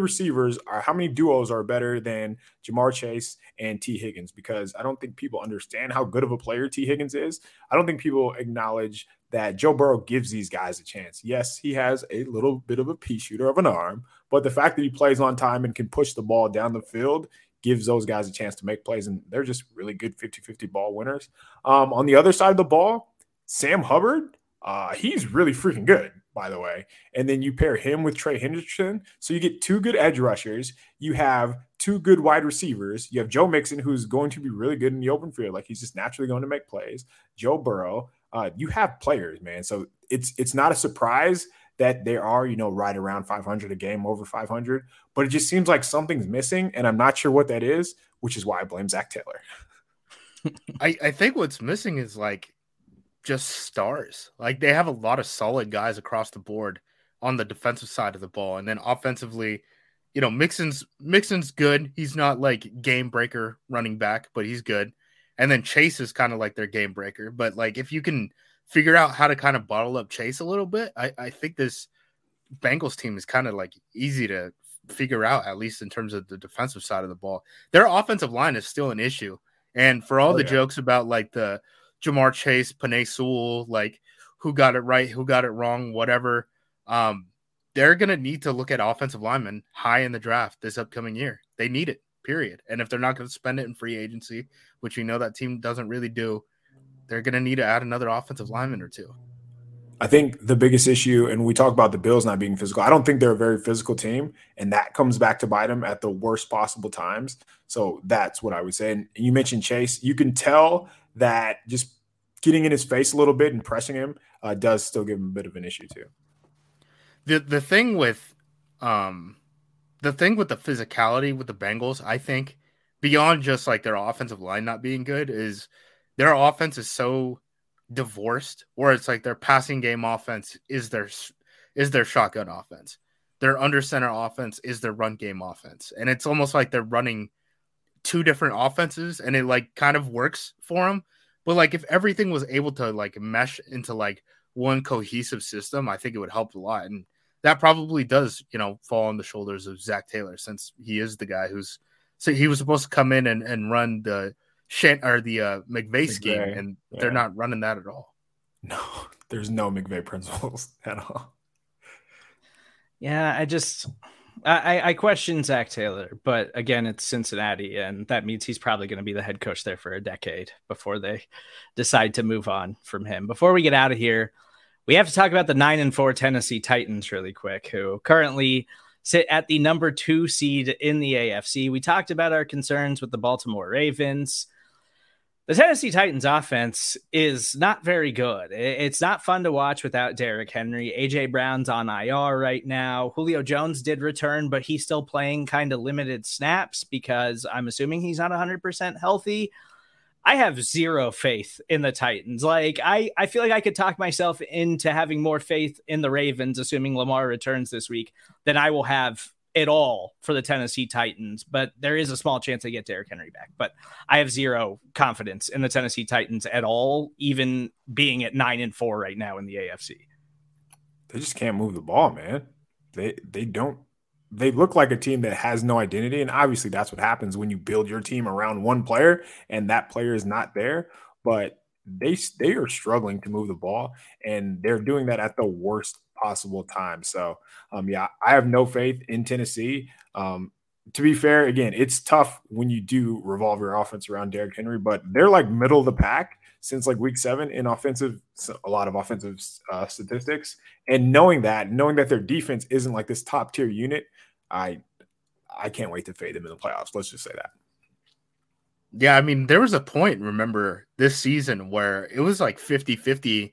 Speaker 2: duos are better than Jamar Chase and T. Higgins? Because I don't think people understand how good of a player T. Higgins is. I don't think people acknowledge that Joe Burrow gives these guys a chance. Yes, he has a little bit of a pea shooter of an arm, but the fact that he plays on time and can push the ball down the field gives those guys a chance to make plays, and they're just really good 50-50 ball winners. On the other side of the ball, Sam Hubbard, he's really freaking good, by the way. And then you pair him with Trey Hendrickson, so you get two good edge rushers. You have two good wide receivers. You have Joe Mixon, who's going to be really good in the open field. Like, he's just naturally going to make plays. Joe Burrow. You have players, man. So it's not a surprise that they are, right around 500 a game, over 500. But it just seems like something's missing, and I'm not sure what that is, which is why I blame Zach Taylor.
Speaker 3: I think what's missing is like just stars. Like, they have a lot of solid guys across the board on the defensive side of the ball, and then offensively, Mixon's good. He's not like game breaker running back, but he's good. And then Chase is kind of like their game breaker. But like, if you can figure out how to kind of bottle up Chase a little bit, I think this Bengals team is kind of like easy to figure out, at least in terms of the defensive side of the ball. Their offensive line is still an issue. And for all the jokes about like the Jamar Chase, Penei Sewell, like who got it right, who got it wrong, whatever, they're going to need to look at offensive linemen high in the draft this upcoming year. They need it. Period. And if they're not going to spend it in free agency, which we know that team doesn't really do, they're going to need to add another offensive lineman or two.
Speaker 2: I think the biggest issue, and we talk about the Bills not being physical, I don't think they're a very physical team, and that comes back to bite them at the worst possible times. So that's what I would say. And you mentioned Chase. You can tell that just getting in his face a little bit and pressing him does still give him a bit of an issue too.
Speaker 3: The thing with the physicality with the Bengals, I think, beyond just like their offensive line not being good, is their offense is so divorced, or it's like their passing game offense is their shotgun offense. Their under center offense is their run game offense. And it's almost like they're running two different offenses, and it like kind of works for them. But like, if everything was able to like mesh into like one cohesive system, I think it would help a lot. And that probably does, fall on the shoulders of Zach Taylor, since he is the guy so he was supposed to come in and run the McVay scheme, and they're not running that at all.
Speaker 2: No, there's no McVay principles at all.
Speaker 1: Yeah, I question Zach Taylor, but again, it's Cincinnati, and that means he's probably going to be the head coach there for a decade before they decide to move on from him. Before we get out of here, we have to talk about the 9-4 Tennessee Titans really quick, who currently sit at the number 2 seed in the AFC. We talked about our concerns with the Baltimore Ravens. The Tennessee Titans offense is not very good. It's not fun to watch without Derrick Henry. A.J. Brown's on IR right now. Julio Jones did return, but he's still playing kind of limited snaps because I'm assuming he's not 100% healthy. I have zero faith in the Titans. Like, I feel like I could talk myself into having more faith in the Ravens, assuming Lamar returns this week, than I will have at all for the Tennessee Titans. But there is a small chance they get Derrick Henry back. But I have zero confidence in the Tennessee Titans at all, even being at 9-4 right now in the AFC.
Speaker 2: They just can't move the ball, man. They don't they look like a team that has no identity. And obviously that's what happens when you build your team around one player and that player is not there. But they are struggling to move the ball, and they're doing that at the worst possible time. So, I have no faith in Tennessee. To be fair, again, it's tough when you do revolve your offense around Derrick Henry, but they're like middle of the pack since like week 7 in a lot of offensive statistics. And knowing that their defense isn't like this top tier unit, I can't wait to fade them in the playoffs. Let's just say that.
Speaker 3: Yeah, I mean, there was a point, remember, this season where it was like 50-50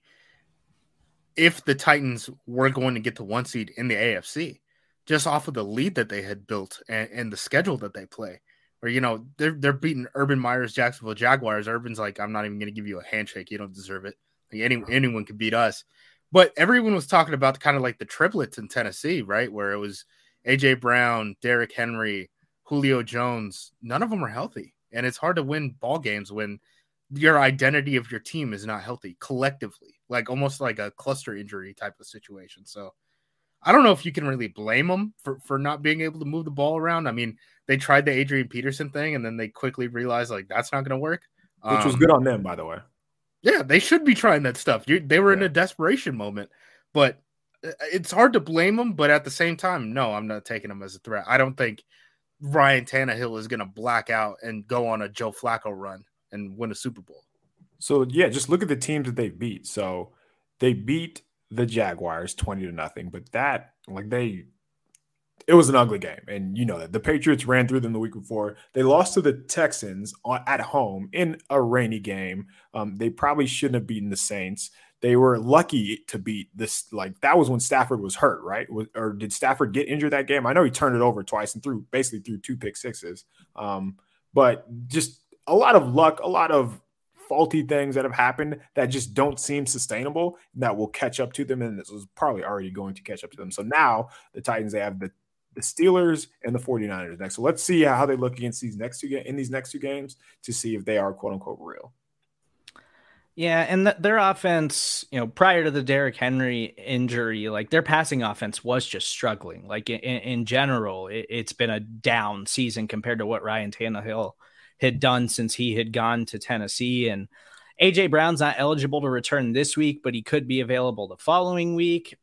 Speaker 3: if the Titans were going to get the 1 seed in the AFC, just off of the lead that they had built and the schedule that they play. Or, you know, they're beating Urban Meyer's Jacksonville Jaguars. Urban's like, I'm not even going to give you a handshake. You don't deserve it. Like, anyone could beat us. But everyone was talking about kind of like the triplets in Tennessee, right? Where it was A.J. Brown, Derrick Henry, Julio Jones. None of them are healthy. And it's hard to win ball games when your identity of your team is not healthy collectively, like almost like a cluster injury type of situation. So I don't know if you can really blame them for not being able to move the ball around. I mean, they tried the Adrian Peterson thing, and then they quickly realized like that's not going to work.
Speaker 2: Which was good on them, by the way.
Speaker 3: Yeah, they should be trying that stuff. They were in a desperation moment, but it's hard to blame them. But at the same time, no, I'm not taking them as a threat. I don't think Ryan Tannehill is going to black out and go on a Joe Flacco run and win a Super Bowl.
Speaker 2: So, yeah, just look at the teams that they beat. So they beat the Jaguars 20-0, but that, like, it was an ugly game. And you know that the Patriots ran through them the week before. They lost to the Texans at home in a rainy game. They probably shouldn't have beaten the Saints. They were lucky to beat this. Like, that was when Stafford was hurt, right? Or did Stafford get injured that game? I know he turned it over twice and threw 2 pick sixes. But just a lot of luck, a lot of faulty things that have happened that just don't seem sustainable, that will catch up to them. And this was probably already going to catch up to them. So now the Titans, they have the Steelers and the 49ers next. So let's see how they look against these next two games to see if they are quote unquote real.
Speaker 1: Yeah, and their offense, you know, prior to the Derrick Henry injury, like their passing offense was just struggling. Like in general, it's been a down season compared to what Ryan Tannehill had done since he had gone to Tennessee. And A.J. Brown's not eligible to return this week, but he could be available the following week.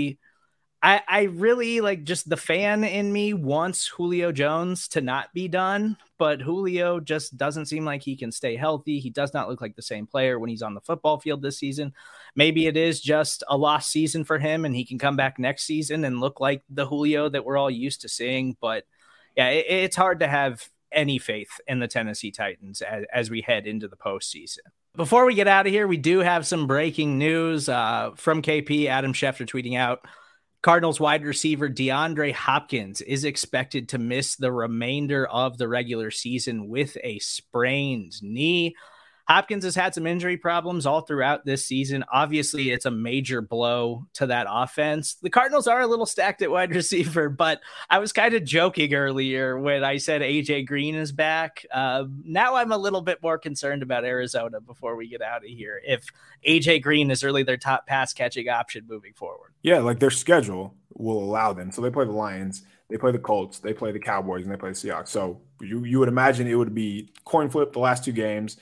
Speaker 1: I really, like, just the fan in me wants Julio Jones to not be done, but Julio just doesn't seem like he can stay healthy. He does not look like the same player when he's on the football field this season. Maybe it is just a lost season for him and he can come back next season and look like the Julio that we're all used to seeing. But yeah, it's hard to have any faith in the Tennessee Titans as we head into the postseason. Before we get out of here, we do have some breaking news from KP. Adam Schefter tweeting out, Cardinals wide receiver DeAndre Hopkins is expected to miss the remainder of the regular season with a sprained knee. Hopkins has had some injury problems all throughout this season. Obviously, it's a major blow to that offense. The Cardinals are a little stacked at wide receiver, but I was kind of joking earlier when I said AJ Green is back. Now I'm a little bit more concerned about Arizona before we get out of here, if AJ Green is really their top pass catching option moving forward.
Speaker 2: Yeah, like their schedule will allow them. So they play the Lions, they play the Colts, they play the Cowboys, and they play the Seahawks. So you would imagine it would be coin flip the last 2 games.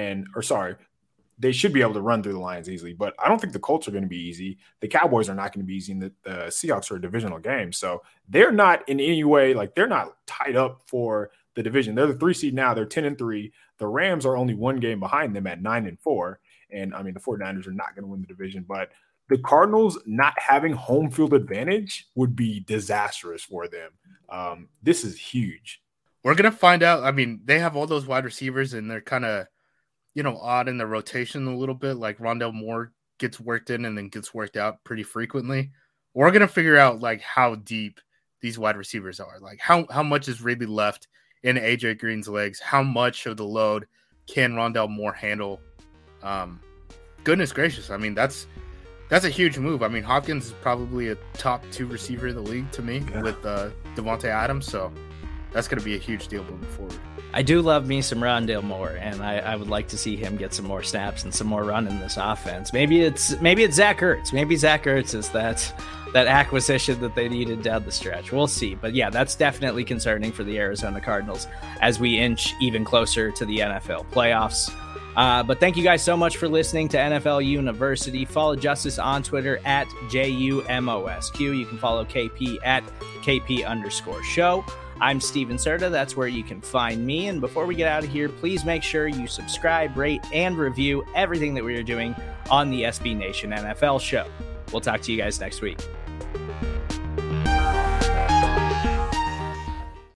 Speaker 2: They should be able to run through the Lions easily, but I don't think the Colts are going to be easy. The Cowboys are not going to be easy, and the Seahawks are a divisional game. So they're not in any way, like, they're not tied up for the division. They're the 3 seed now. They're 10-3. The Rams are only 1 game behind them at 9-4. And I mean, the 49ers are not going to win the division, but the Cardinals not having home field advantage would be disastrous for them. This is huge.
Speaker 3: We're going to find out. I mean, they have all those wide receivers, and they're kind of, you know, odd in the rotation a little bit. Like Rondale Moore gets worked in and then gets worked out pretty frequently. We're going to figure out like how deep these wide receivers are. Like how much is really left in AJ Green's legs? How much of the load can Rondale Moore handle? Goodness gracious. I mean, that's a huge move. I mean, Hopkins is probably a top 2 receiver in the league to me with Devontae Adams. So that's going to be a huge deal moving forward.
Speaker 1: I do love me some Rondale Moore, and I would like to see him get some more snaps and some more run in this offense. Maybe it's Zach Ertz. Maybe Zach Ertz is that acquisition that they needed down the stretch. We'll see. But yeah, that's definitely concerning for the Arizona Cardinals as we inch even closer to the NFL playoffs. But thank you guys so much for listening to NFL University. Follow Justice on Twitter at JUMOSQ. You can follow KP at KP_show. I'm Steven Serta. That's where you can find me. And before we get out of here, please make sure you subscribe, rate, and review everything that we are doing on the SB Nation NFL show. We'll talk to you guys next week.